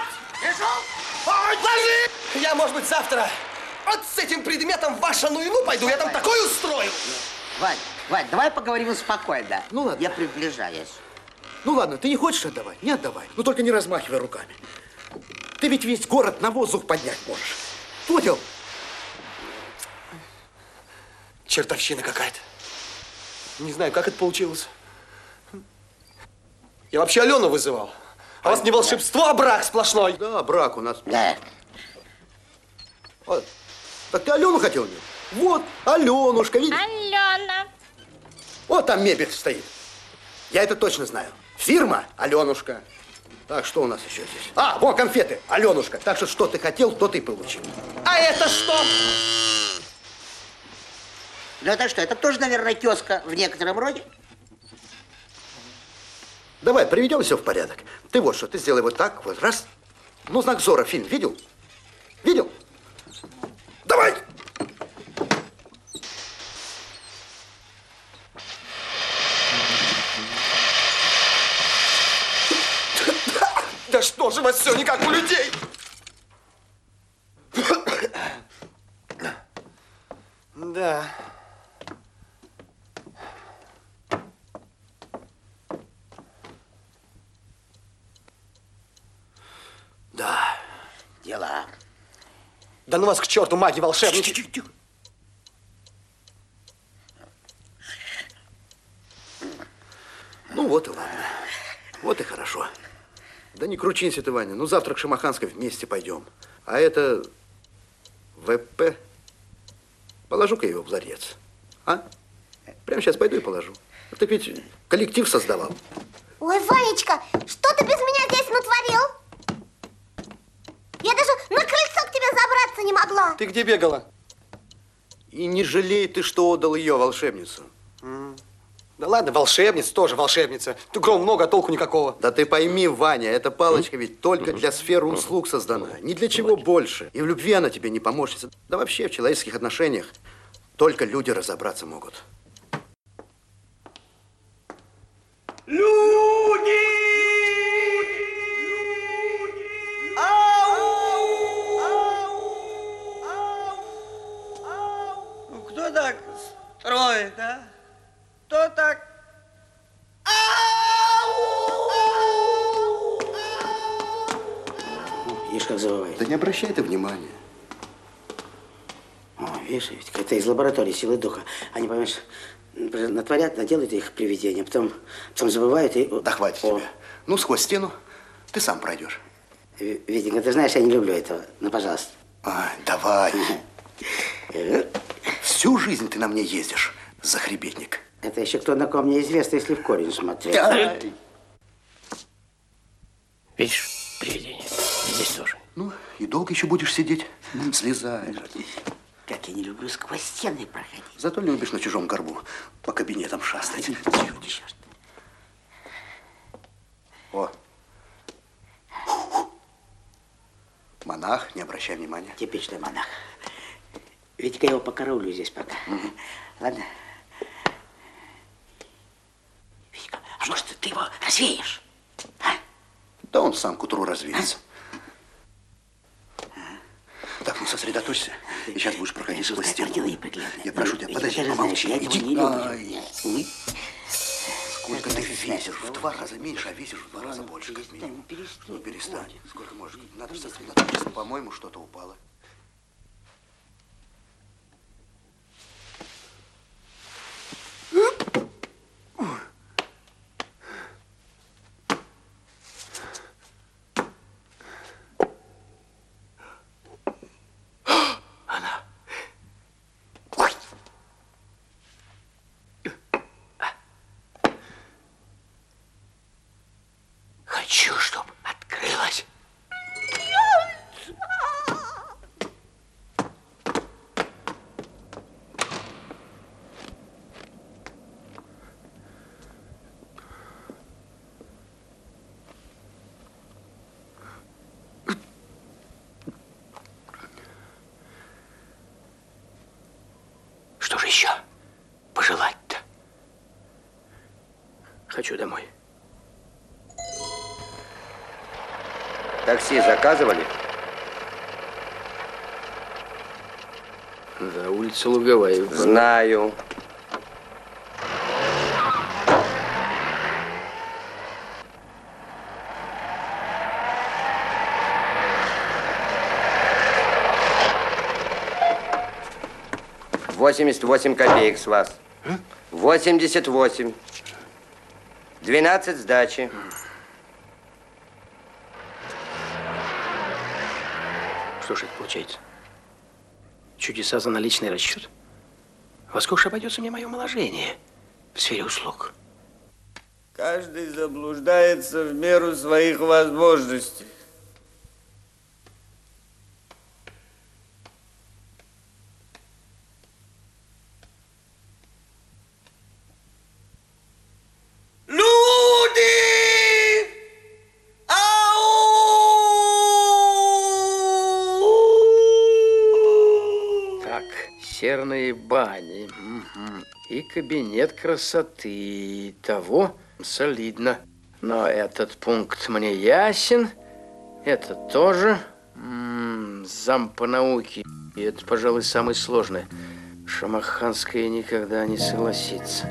Ложи! Я, может быть, завтра вот с этим предметом в вашу ну пойду, я там такой устрою!
Вань, Вань, давай поговорим спокойно.
Ну ладно.
Я приближаюсь.
Ну ладно, ты не хочешь отдавать? Не отдавай. Ну только не размахивай руками. Ты ведь весь город на воздух поднять можешь. Понял?
Чертовщина какая-то. Не знаю, как это получилось. Я вообще Алену вызывал. А у вас не волшебство, а брак сплошной.
Да, брак у нас.
Да.
Вот. Так ты Алену хотел иметь? Вот, Аленушка, видишь?
Алена.
Вот там мебель стоит. Я это точно знаю. Фирма Аленушка. Так, что у нас еще здесь? А, вон конфеты, Аленушка. Так что, что ты хотел, то ты получил.
А это что?
Ну это что, это тоже, наверное, тезка в некотором роде?
Давай, приведем все в порядок. Ты вот что, ты сделай вот так, вот раз. Ну, знак Зорро фильм видел? Видел? Давай!
Да что же у вас все не как у людей? Да.
Да.
Дела.
Да ну вас к черту, маги, волшебники.
Тихо, тихо. Ну вот и ладно. Вот и хорошо. Да не кручинься ты, Ваня. Ну завтра к Шамаханской вместе пойдем. А это ВП. Положу-ка его в ларец. А? Прямо сейчас пойду и положу. Так ведь коллектив создавал.
Ой, Ванечка, что ты без меня здесь натворил? Я даже на крыльцо к тебе забраться не могла.
Ты где бегала?
И не жалей ты, что отдал ее, волшебницу.
М. Да ладно, волшебница тоже волшебница. Ты гром много, а толку никакого.
Да ты пойми, Ваня, эта палочка ведь только для сферы услуг создана. Ни для чего больше. И в любви она тебе не помощница. Да вообще в человеческих отношениях только люди разобраться могут.
Люди! Ну, кто так строит, а? Кто так?
Видишь, как завывает.
Да не обращай ты внимания.
О, видишь, ведь это из лаборатории силы духа. Они, понимаешь, натворят, наделают их привидения, потом, потом забывают и...
Да хватит
О.
тебя. Ну, сквозь стену ты сам пройдешь.
Витенька, ты знаешь, я не люблю этого. Ну, пожалуйста.
Ай, давай. Всю жизнь ты на мне ездишь, захребетник.
Это еще кто на ком неизвестно, если в корень смотреть.
Ай.
Видишь, привидение. Здесь тоже.
Ну, и долго еще будешь сидеть? Слезай.
Как я не люблю сквозь стены проходить.
Зато любишь на чужом горбу по кабинетам шастать.
Черт.
О. Монах, не обращай внимания.
Типичный монах. Витька, я его покараулю здесь пока. Угу. Ладно? Витька, а может, ты его развеешь? А?
Да он сам к утру развеется. Так, ну сосредоточься. И сейчас будешь проходить сквозь стену. Я прошу тебя, подожди, помолчи. Иди. Ай. Сколько ты весишь? В два раза меньше, а весишь в два раза больше, как минимум. Ну, перестань. Сколько можешь? Надо сосредоточиться. По-моему, что-то упало.
Хочу, чтобы открылась. Что же еще пожелать-то?
Хочу домой.
Такси заказывали?
За улицу Луговая.
Знаю. Восемьдесят восемь копеек с вас. Восемьдесят восемь. Двенадцать сдачи.
Что же это получается? Чудеса за наличный расчет? Во сколько же обойдется мне мое омоложение в сфере услуг?
Каждый заблуждается в меру своих возможностей.
Серные бани. Угу. И кабинет красоты. Того солидно. Но этот пункт мне ясен. Это тоже. М-м, зам по науке. И это, пожалуй, самое сложное. Шамаханская никогда не согласится.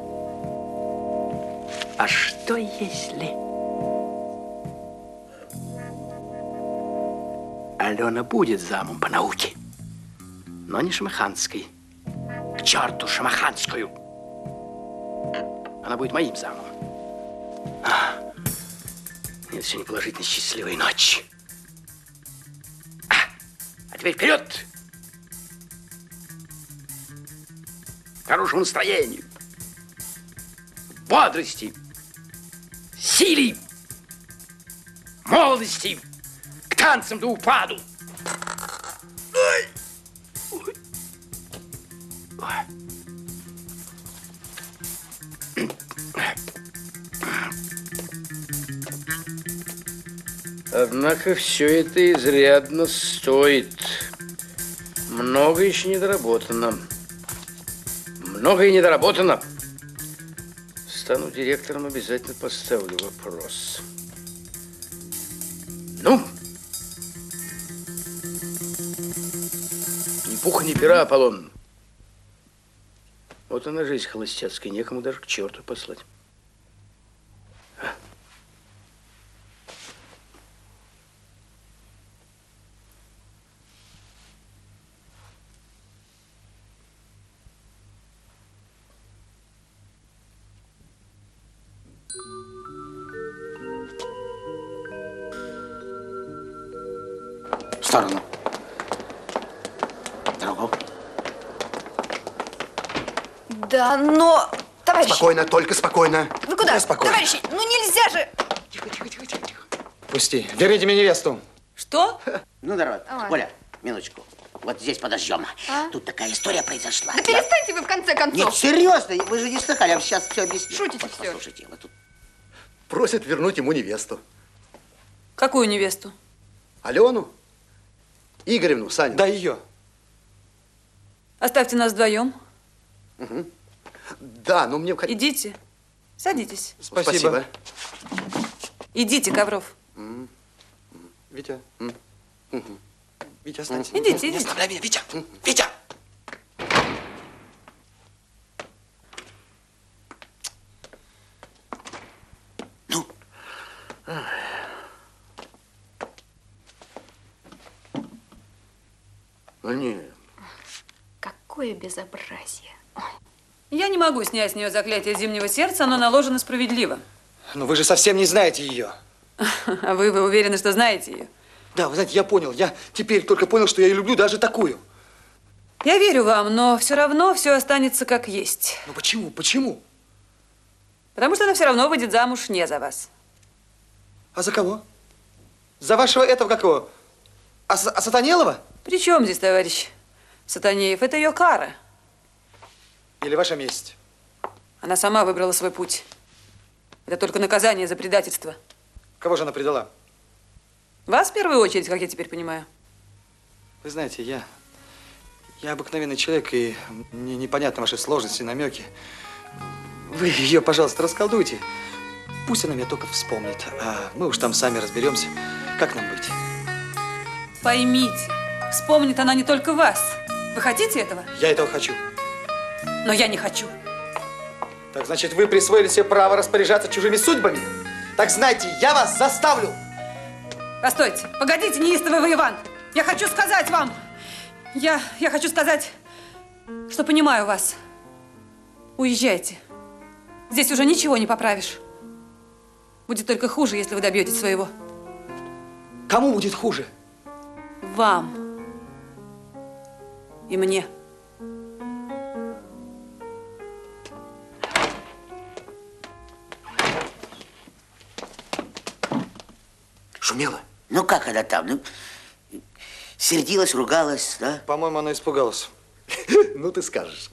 А что если... Алена будет замом по науке, но не шамаханской. К черту шамаханскую. Она будет моим замом. А, нет, все не положительно. Счастливой ночи. А, а теперь вперед! К хорошему настроению, бодрости, силе, молодости, к танцам до упаду. Ой. Ой. Ой. Однако все это изрядно стоит. Много еще недоработано. Многое недоработано. Стану директором, обязательно поставлю вопрос. Ну? Ни пуха, ни пера, Аполлон. Вот она жизнь холостяцкая, некому даже к черту послать.
В сторону. Дорогу.
Да, но, товарищ...
Спокойно, только спокойно.
Вы куда?
Спокойно.
Товарищи, ну нельзя же...
Пусти. Верните мне невесту.
Что?
Ну, народ,
Ой.
Коля, минуточку. Вот здесь подождем.
А?
Тут такая история произошла.
Да перестаньте вы в конце концов.
Нет, серьезно, вы же не слыхали, я вам сейчас все объясню.
Шутите
Вот,
все.
Послушайте, вот тут.
Просят вернуть ему невесту.
Какую невесту?
Алену? Игоревну, Саню.
Да ее.
Оставьте нас вдвоем.
Угу. Да, но мне...
Идите. Садитесь.
Спасибо.
Идите, Ковров.
М.
Витя.
М.
Витя, останься.
Идите,
Не
идите.
оставляй меня, Витя. Витя.
Ну, нет.
Какое безобразие.
Я не могу снять с нее заклятие зимнего сердца, оно наложено справедливо.
Ну вы же совсем не знаете ее.
А вы, вы уверены, что знаете ее?
Да, вы знаете, я понял. Я теперь только понял, что я ее люблю, даже такую.
Я верю вам, но все равно все останется как есть.
Ну почему? Почему?
Потому что она все равно выйдет замуж не за вас.
А за кого? За вашего этого какого? А, а Сатанелова?
При чем здесь, товарищ Сатанеев? Это ее кара.
Или ваша месть?
Она сама выбрала свой путь. Это только наказание за предательство.
Кого же она предала?
Вас в первую очередь, как я теперь понимаю.
Вы знаете, я... Я обыкновенный человек, и мне непонятны ваши сложности, намеки. Вы ее, пожалуйста, расколдуйте. Пусть она меня только вспомнит, а мы уж там сами разберемся, как нам быть.
Поймите, вспомнит она не только вас. Вы хотите этого?
Я этого хочу.
Но я не хочу.
Так значит, вы присвоили себе право распоряжаться чужими судьбами? Так знайте, я вас заставлю.
Постойте, погодите, неистовый вы Иван. Я хочу сказать вам, я, я хочу сказать, что понимаю вас. Уезжайте. Здесь уже ничего не поправишь. Будет только хуже, если вы добьетесь своего.
Кому будет хуже?
Вам. И мне.
Шумела?
Ну, как она там? Ну, сердилась, ругалась, да?
По-моему, она испугалась.
Ну, ты скажешь.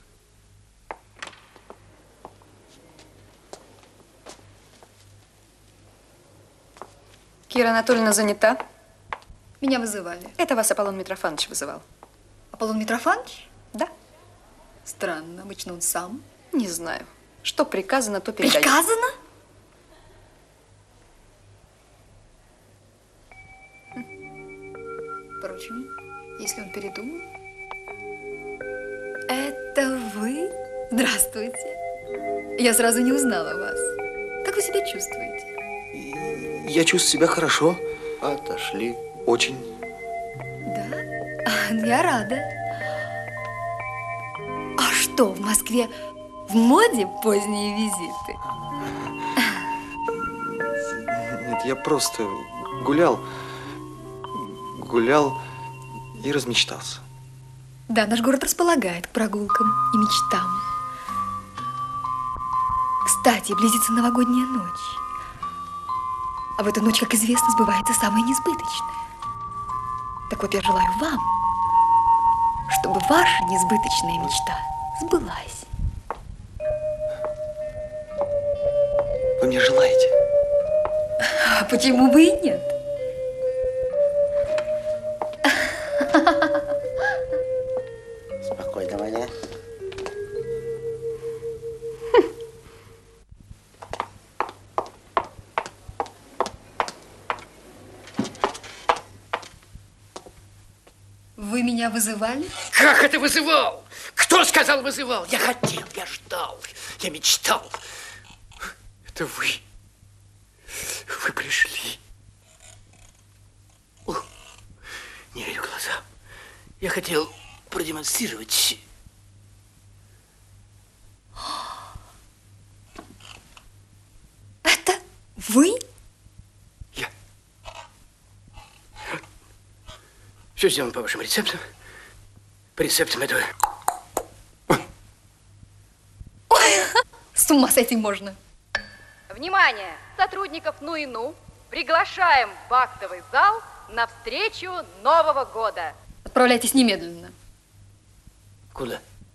Кира Анатольевна занята? Меня вызывали. Это вас Аполлон Митрофанович вызывал. Аполлон Митрофанович? Да. Странно, обычно он сам. Не знаю. Что приказано, то передает.
Приказано?
Впрочем, если он передумал. Это вы? Здравствуйте. Я сразу не узнала вас. Как вы себя чувствуете?
Я чувствую себя хорошо.
Отошли.
Очень.
Я рада. А что, в Москве в моде поздние визиты?
Нет, я просто гулял, гулял и размечтался.
Да, наш город располагает к прогулкам и мечтам. Кстати, близится новогодняя ночь. А в эту ночь, как известно, сбывается самое несбыточное. Так вот, я желаю вам, чтобы ваша несбыточная мечта сбылась.
Вы мне желаете?
А почему бы и нет?
Спокойно, Ваня.
Вы меня вызывали?
Как это вызывал? Кто сказал вызывал? Я хотел, я ждал, я мечтал. Это вы. Вы пришли. О, не верю глазам. Я хотел продемонстрировать.
Это вы?
Я. Все сделано по вашим рецептам. По рецептам этого.
С ума сойти можно.
Внимание! Сотрудников Ну и Ну приглашаем в актовый зал на встречу Нового года.
Отправляйтесь немедленно.
Куда?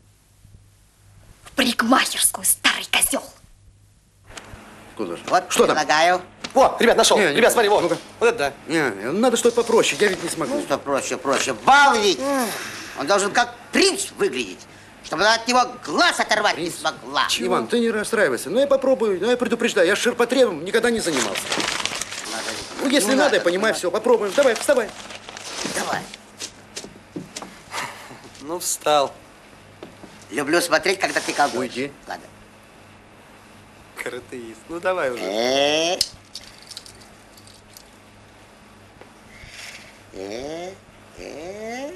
В парикмахерскую, старый козел.
Куда же?
Вот,
Что там?
предлагаю.
О, ребят, нашел.
Не, не,
ребят, смотри, вот.
ну-ка.
Вот это да.
Не, не, надо что-то попроще, я ведь не смогу.
Ну, что проще, проще. Бал ведь. Он должен как принц выглядеть, чтобы она от него глаз оторвать не смогла.
Иван, ты не расстраивайся. Ну, я попробую, ну, я предупреждаю. Я с ширпотребом никогда не занимался.
Надо.
Ну, если
Ну,
надо,
надо,
я понимаю,
надо.
все, попробуем. Давай, вставай.
Давай.
Ну, встал.
Люблю смотреть, когда ты колдуешь.
Уйди.
Ладно.
Каратеист. Ну, давай уже.
Э, э, э.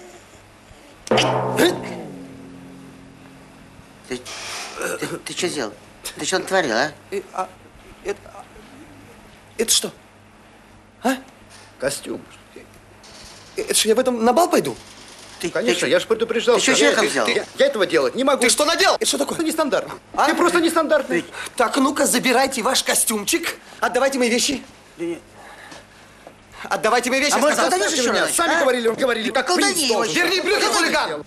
Ты, ты, ты что сделал? Ты что натворил, а?
Э, а, это, а, это что? А?
Костюм.
Э, Это что, я в этом на бал пойду?
Ты,
Конечно,
ты,
я же предупреждал.
ты что,
Я-
человеком
я,
взял?
я, я этого делать не могу.
Ты что наделал? Это что такое?
Это нестандартно.
А?
Ты просто нестандартный.
Так, ну-ка, забирайте ваш костюмчик. Отдавайте мои вещи. Отдавайте мои вещи.
А может,
сказал.
колдунишь
Оставьте
еще
меня.
разочек,
Сами
а?
говорили, говорили, как
колдуни
принц
его
должен.
еще.
Верни брюки,
Колдуни.
хулиган.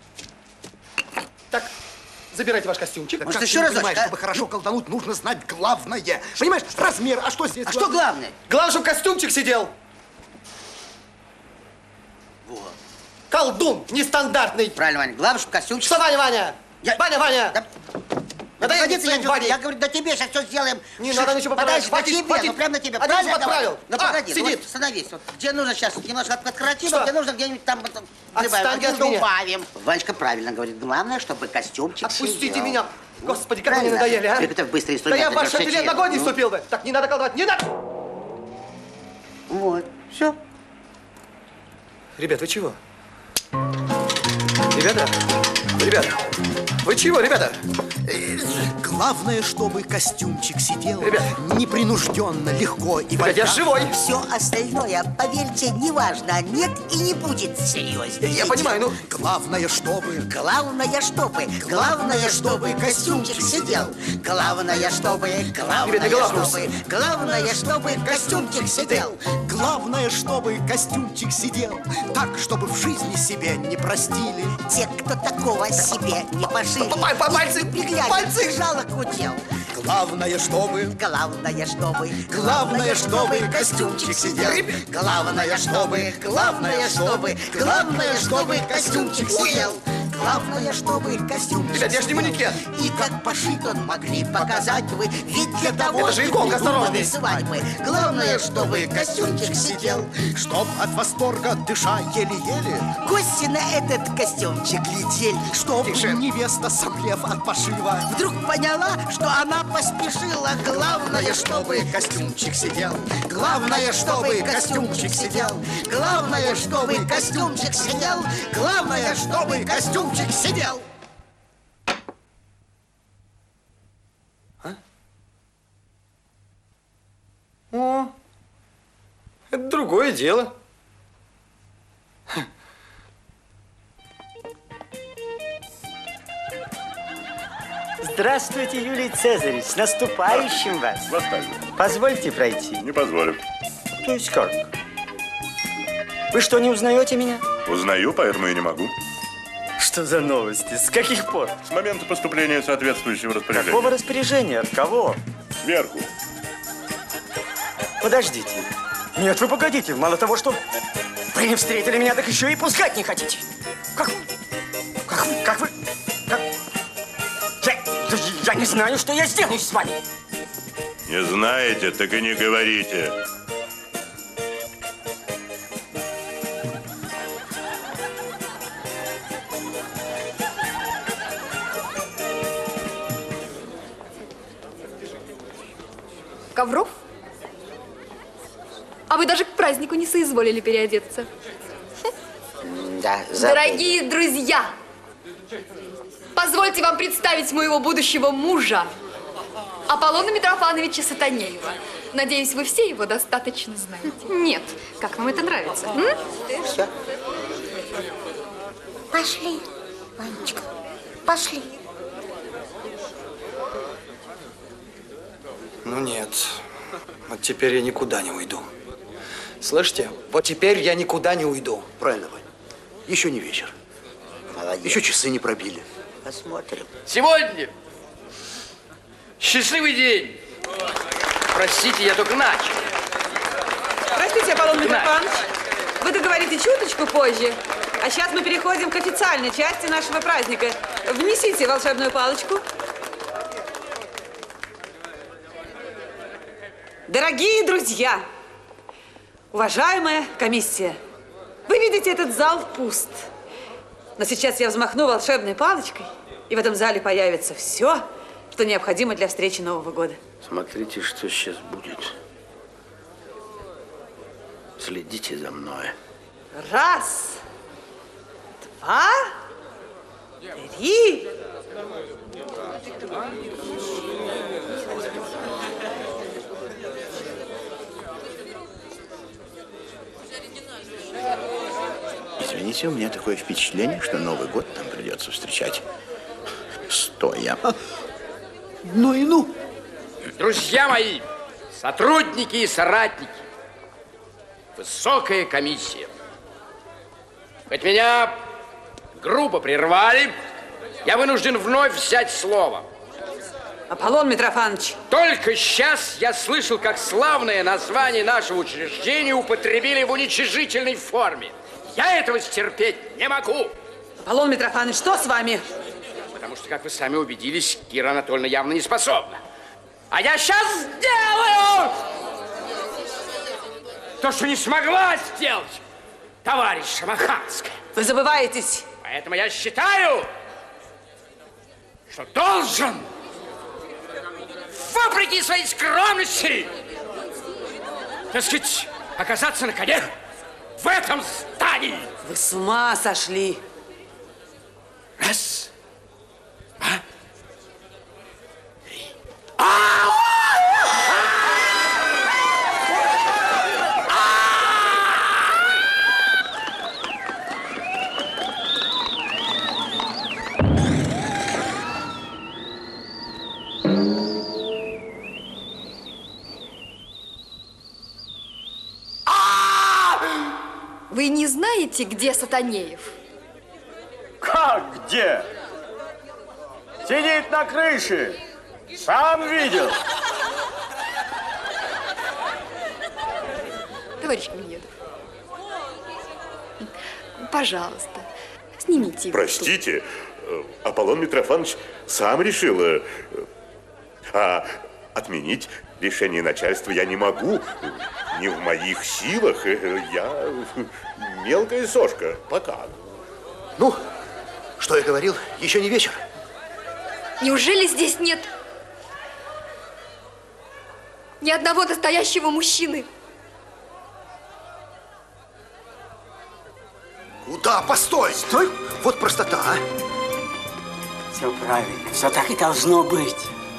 Так, забирайте ваш костюмчик.
Может,
Как
еще
ты не
разочек,
понимаешь,
а?
чтобы хорошо колдануть, нужно знать главное. Понимаешь, размер, а что здесь?
А что главное?
Главное, чтобы костюмчик сидел.
Вот.
Колдун нестандартный.
Правильно, Ваня. Главное, чтобы костюмчик...
Что, Ваня, Ваня?
Я-
Ваня, Ваня.
Да,
Надо
погоди,
ехать
я,
своим Ваней.
я говорю, на тебе сейчас все сделаем.
Не
Ш-
надо ничего поправлять.
Подальше, на
Хватит,
тебе,
хватит.
ну прямо на тебе.
Один
Правильно
раз
я говорю?
подправил.
Ну
А,
погоди, ну,
сидит.
вот остановись. Вот, где нужно сейчас немножко откоротим,
Что?
а где нужно где-нибудь там вот,
Отстань
прибавим, а где
от
нужно
меня.
убавим. Ванечка правильно говорит. Главное, чтобы костюмчик
Отпустите
сидел.
меня. Господи, как вы мне
Правильно.
надоели, а?
Приготовь быстрые
Да я
инструменты.
в ваш
для
ателье
шитья.
ногой не
Ну,
ступил бы. Так, не надо колдовать, не надо.
Вот, все.
Ребят, вы чего? Ребята, ребята, вы чего, ребята?
Главное, чтобы костюмчик сидел
Ребят.
непринужденно, легко и
Ребят, я живой.
Все остальное, поверьте, неважно, нет и не будет серьезнее.
Я понимаю, ну...
Главное, чтобы...
Главное, чтобы, главное, чтобы костюмчик сидел. Главное, чтобы, главное,
Ребята, главное.
чтобы, главное, чтобы костюмчик сидел.
Главное, чтобы костюмчик сидел так, чтобы в жизни себе не простили.
Те, кто такого себе не пошили,
Папай, по пальцы, пальцы.
жалок удел.
Главное, чтобы...
Главное, чтобы,
Главное, чтобы костюмчик сидел.
Главное, чтобы, главное, чтобы, главное, чтобы костюмчик сидел. Главное, чтобы костюм...
Ребят, я ж не манекен.
И как пошит он, могли показать вы. Ведь для того,
это же иголка, осторожней.
свадьбы. Главное, чтобы костюмчик сидел.
Чтоб от восторга дыша еле-еле.
Гости на этот костюмчик летели.
Чтоб невеста, сомлев от пошива,
Вдруг поняла, что она поспешила. Главное, чтобы
костюмчик сидел. Главное, чтобы костюмчик сидел.
Главное, чтобы костюмчик сидел.
Главное, чтобы костюмчик сидел.
О, это другое дело.
Здравствуйте, Юлий Цезаревич, с наступающим вас.
Вас также.
Позвольте пройти.
Не позволю.
То есть как? Вы что, не узнаете меня?
Узнаю, поэтому и не могу.
Что за новости? С каких пор?
С момента поступления соответствующего распоряжения.
Какого распоряжения? От кого?
Сверху.
Подождите. Нет, вы погодите. Мало того, что вы не встретили меня, так еще и пускать не хотите. Как вы? Как вы? Как вы? Как? Я, я не знаю, что я сделаю с вами.
Не знаете, так и не говорите.
Ковров? А вы даже к празднику не соизволили переодеться.
Да,
Дорогие друзья, позвольте вам представить моего будущего мужа, Аполлона Митрофановича Сатанеева. Надеюсь, вы все его достаточно знаете.
Нет, как вам это нравится? М?
Все.
Пошли, Ванечка, пошли.
Ну нет, вот теперь я никуда не уйду. Слышите? Вот теперь я никуда не уйду.
Правильно, Вань. Еще не вечер.
Молодец.
Еще часы не пробили.
Посмотрим.
Сегодня счастливый день. Простите, я только начал.
Простите, Аполлон Митрофанович, вы договорите чуточку позже. А сейчас мы переходим к официальной части нашего праздника. Внесите волшебную палочку. Дорогие друзья, уважаемая комиссия, вы видите, этот зал пуст. Но сейчас я взмахну волшебной палочкой, и в этом зале появится все, что необходимо для встречи Нового года.
Смотрите, что сейчас будет. Следите за мной.
Раз, два, три.
Извините, у меня такое впечатление, что Новый год нам придется встречать стоя.
Ну и ну.
Друзья мои, сотрудники и соратники, высокая комиссия. Хоть меня грубо прервали, я вынужден вновь взять слово.
Аполлон Митрофанович.
Только сейчас я слышал, как славное название нашего учреждения употребили в уничижительной форме. Я этого стерпеть не могу.
Аполлон Митрофанович, что с вами?
Потому что, как вы сами убедились, Кира Анатольевна явно не способна. А я сейчас сделаю то, что не смогла сделать товарищ Шамаханская.
Вы забываетесь.
Поэтому я считаю, что должен, вопреки своей скромности, так сказать, оказаться на коне в этом здании.
Вы с ума сошли.
Раз, два, три.
Вы не знаете, где Сатанеев?
Как где? Сидит на крыше. Сам видел.
Товарищ Миньедов, пожалуйста, Снимите его.
Простите, Аполлон Митрофанович сам решил. э, А отменить решение начальства я не могу. Не в моих силах. Э, Я мелкая сошка. Пока.
Ну, что я говорил, еще не вечер.
Неужели здесь нет ни одного настоящего мужчины?
Куда? Постой! Стой! Вот простота, а?
Все правильно, все так и должно быть.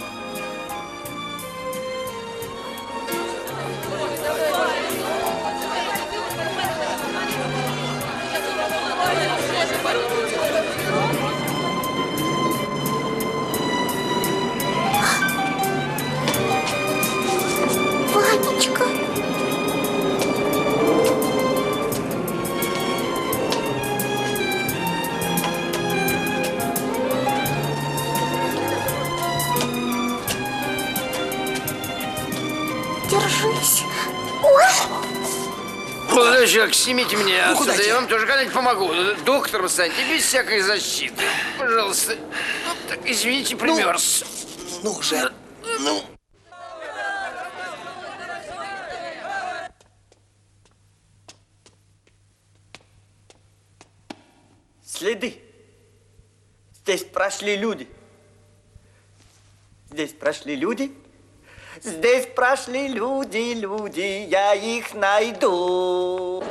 Ванечка. Держись. Ой.
Молодой человек, снимите меня
Ну,
отсюда,
куда
я вам тоже когда-нибудь помогу. Доктором станьте, без всякой защиты. Пожалуйста. Ну, так, извините, примерз.
Ну, ну же. Ну.
Следы. Здесь прошли люди. Здесь прошли люди. Здесь прошли люди, люди, я их найду.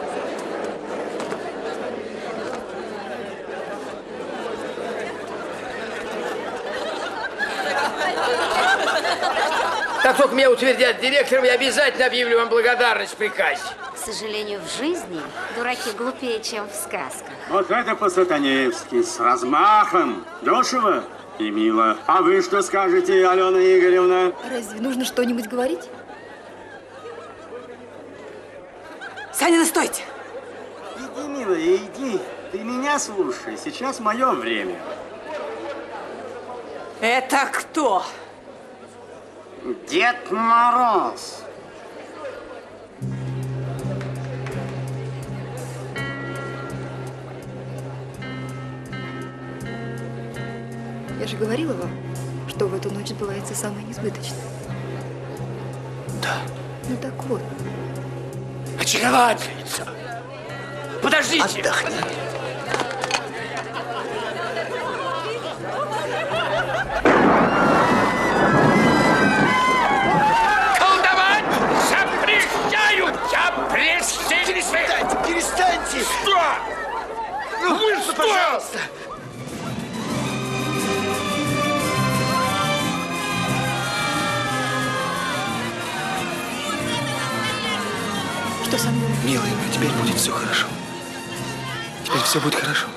Как только меня утвердят директором, я обязательно объявлю вам благодарность в приказе.
К сожалению, в жизни дураки глупее, чем в сказках.
Вот это по-сатаневски, с размахом, дешево и мило. А вы что скажете, Алена Игоревна?
Разве нужно что-нибудь говорить?
Саня, стойте!
Иди, милая, иди. Ты меня слушай, сейчас мое время.
Это кто?
Дед Мороз.
Я же говорила вам, что в эту ночь сбывается самое несбыточное.
Да.
Ну так вот.
Очаровательница! Подождите!
Отдохни.
Колдовать запрещаю! Запрещаю!
Перестаньте, перестаньте!
Что?
Ну,
Вы что?
Пожалуйста!
Что со мной?
Милая, но теперь будет все хорошо. Теперь все будет хорошо.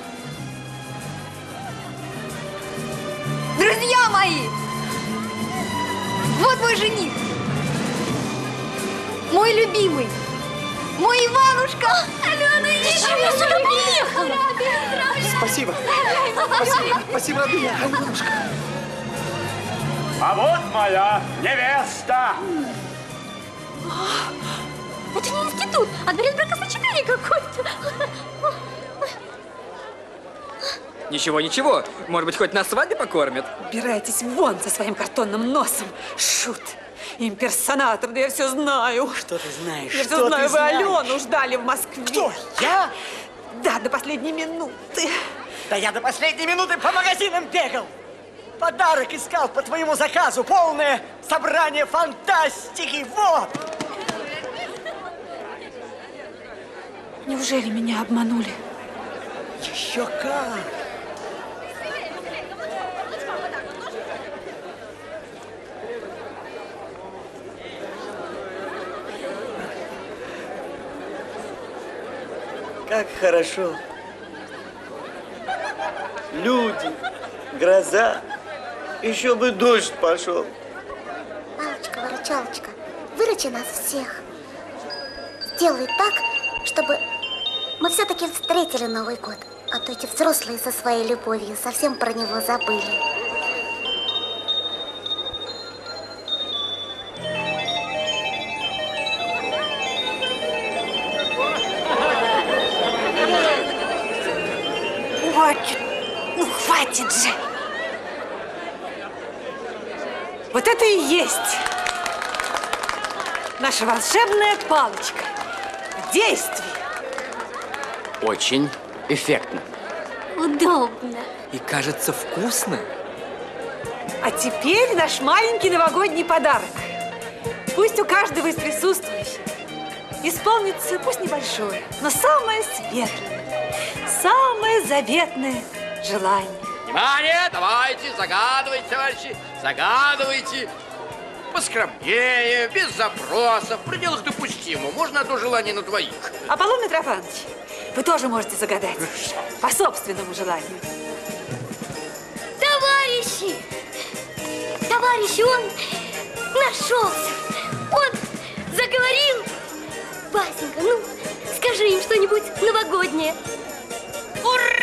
Друзья мои! Вот мой жених! Мой любимый! Мой Иванушка! Алена Игоревна!
Спасибо. Спасибо, спасибо, родная Иванушка.
А вот моя невеста.
Это не институт, а дворец бракосочетания какой-то.
Ничего, ничего. Может быть, хоть на свадьбе покормят?
Убирайтесь вон со своим картонным носом. Шут. Имперсонатор, да я все знаю.
Что ты знаешь?
Я
Что
все знаю,
ты
вы
знаешь?
Алену ждали в Москве.
Кто? Я?
Да, до последней минуты.
Да я до последней минуты по магазинам бегал. Подарок искал по твоему заказу. Полное собрание фантастики. Вот.
Неужели меня обманули?
Еще как. Как хорошо. Люди, гроза. Еще бы дождь пошел.
Палочка-выручалочка, выручи нас всех. Сделай так, чтобы мы все-таки встретили Новый год. А то эти взрослые со своей любовью совсем про него забыли.
хватит же! Вот это и есть наша волшебная палочка в действии.
Очень эффектно.
Удобно.
И кажется вкусно.
А теперь наш маленький новогодний подарок. Пусть у каждого из присутствующих исполнится, пусть небольшое, но самое светлое, самое заветное желание.
Внимание, давайте, загадывайте, товарищи, загадывайте. Поскромнее, без запросов, в пределах допустимого. Можно одно желание на двоих.
Аполлон Митрофанович, вы тоже можете загадать по собственному желанию.
Товарищи! Товарищи, он нашелся. Он заговорил. Васенька, ну, скажи им что-нибудь новогоднее. Ура!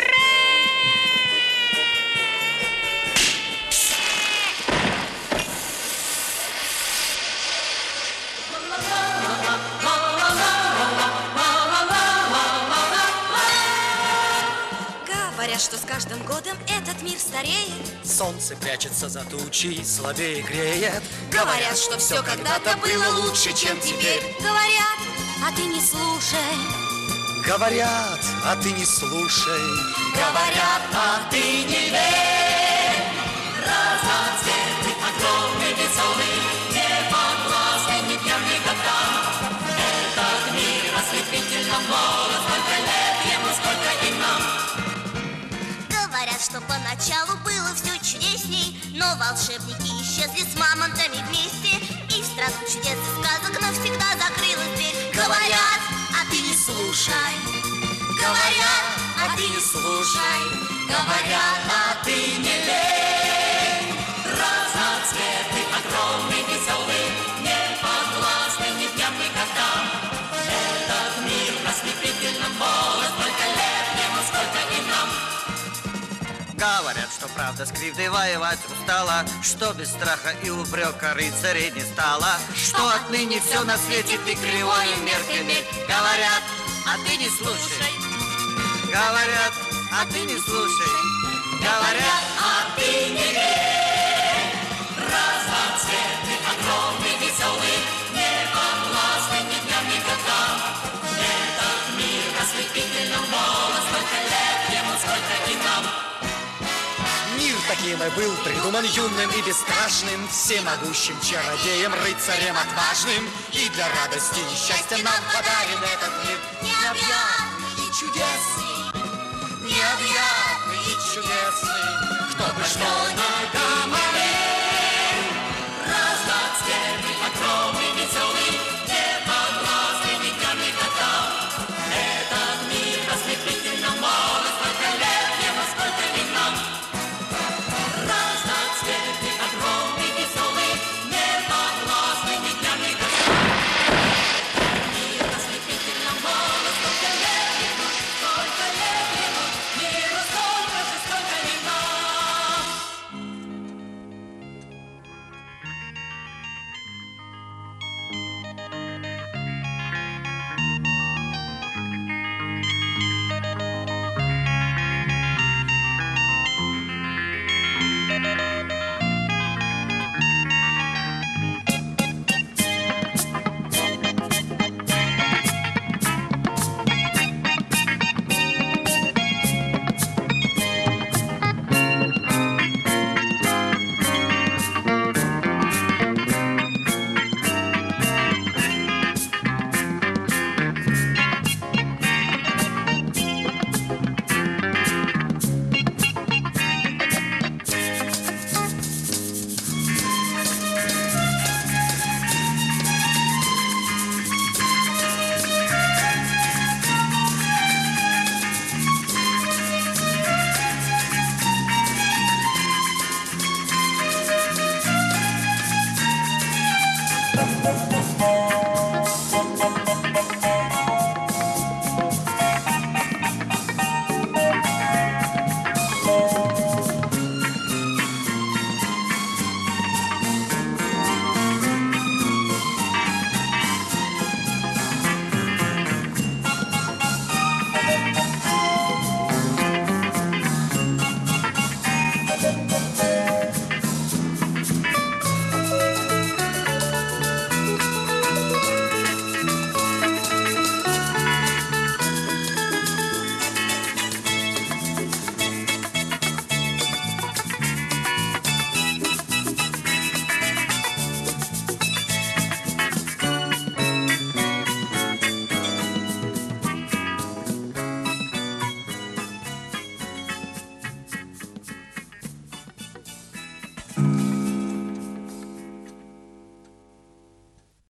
Говорят, что с каждым годом этот мир стареет.
Солнце прячется за тучи, слабее греет.
Говорят, что все когда-то было лучше, чем теперь. Говорят, а ты не слушай.
Говорят, а ты не слушай.
Говорят, а ты не верь. Разноцветный, огромный, веселый, не подвластный ни дням, ни годам. Этот мир ослепительно молод, сколько лет ему, сколько и нам.
Говорят, что поначалу было все чудесней, но волшебники исчезли с мамонтами вместе, и в страну чудес и сказок навсегда закрылась дверь. Говорят, а ты не слушай. Говорят, а ты не слушай.
Говорят, а ты не лень. Разноцветный, огромный, веселый, не подвластный ни дням, ни годам. Этот мир ослепительно молод, сколько лет ему, сколько и нам.
Говорят, что правда с кривдой воевать устала, что без страха и упрека рыцарей не стало, что отныне все на свете ты кривой и мерками. Говорят, а ты не слушай. Говорят, а ты не слушай. Говорят,
а ты не верь. Разноцветный, огромный, веселый, не подвластный ни дням, ни годам. Этот мир ослепительно молод, сколько лет ему, сколько и нам.
Мир таким и был придуман юным и бесстрашным, всемогущим чародеем, рыцарем отважным. И для радости и счастья нам подарен этот мир необъятный и чудесный. Необъятный и чудесный. Кто бы что ни говорил,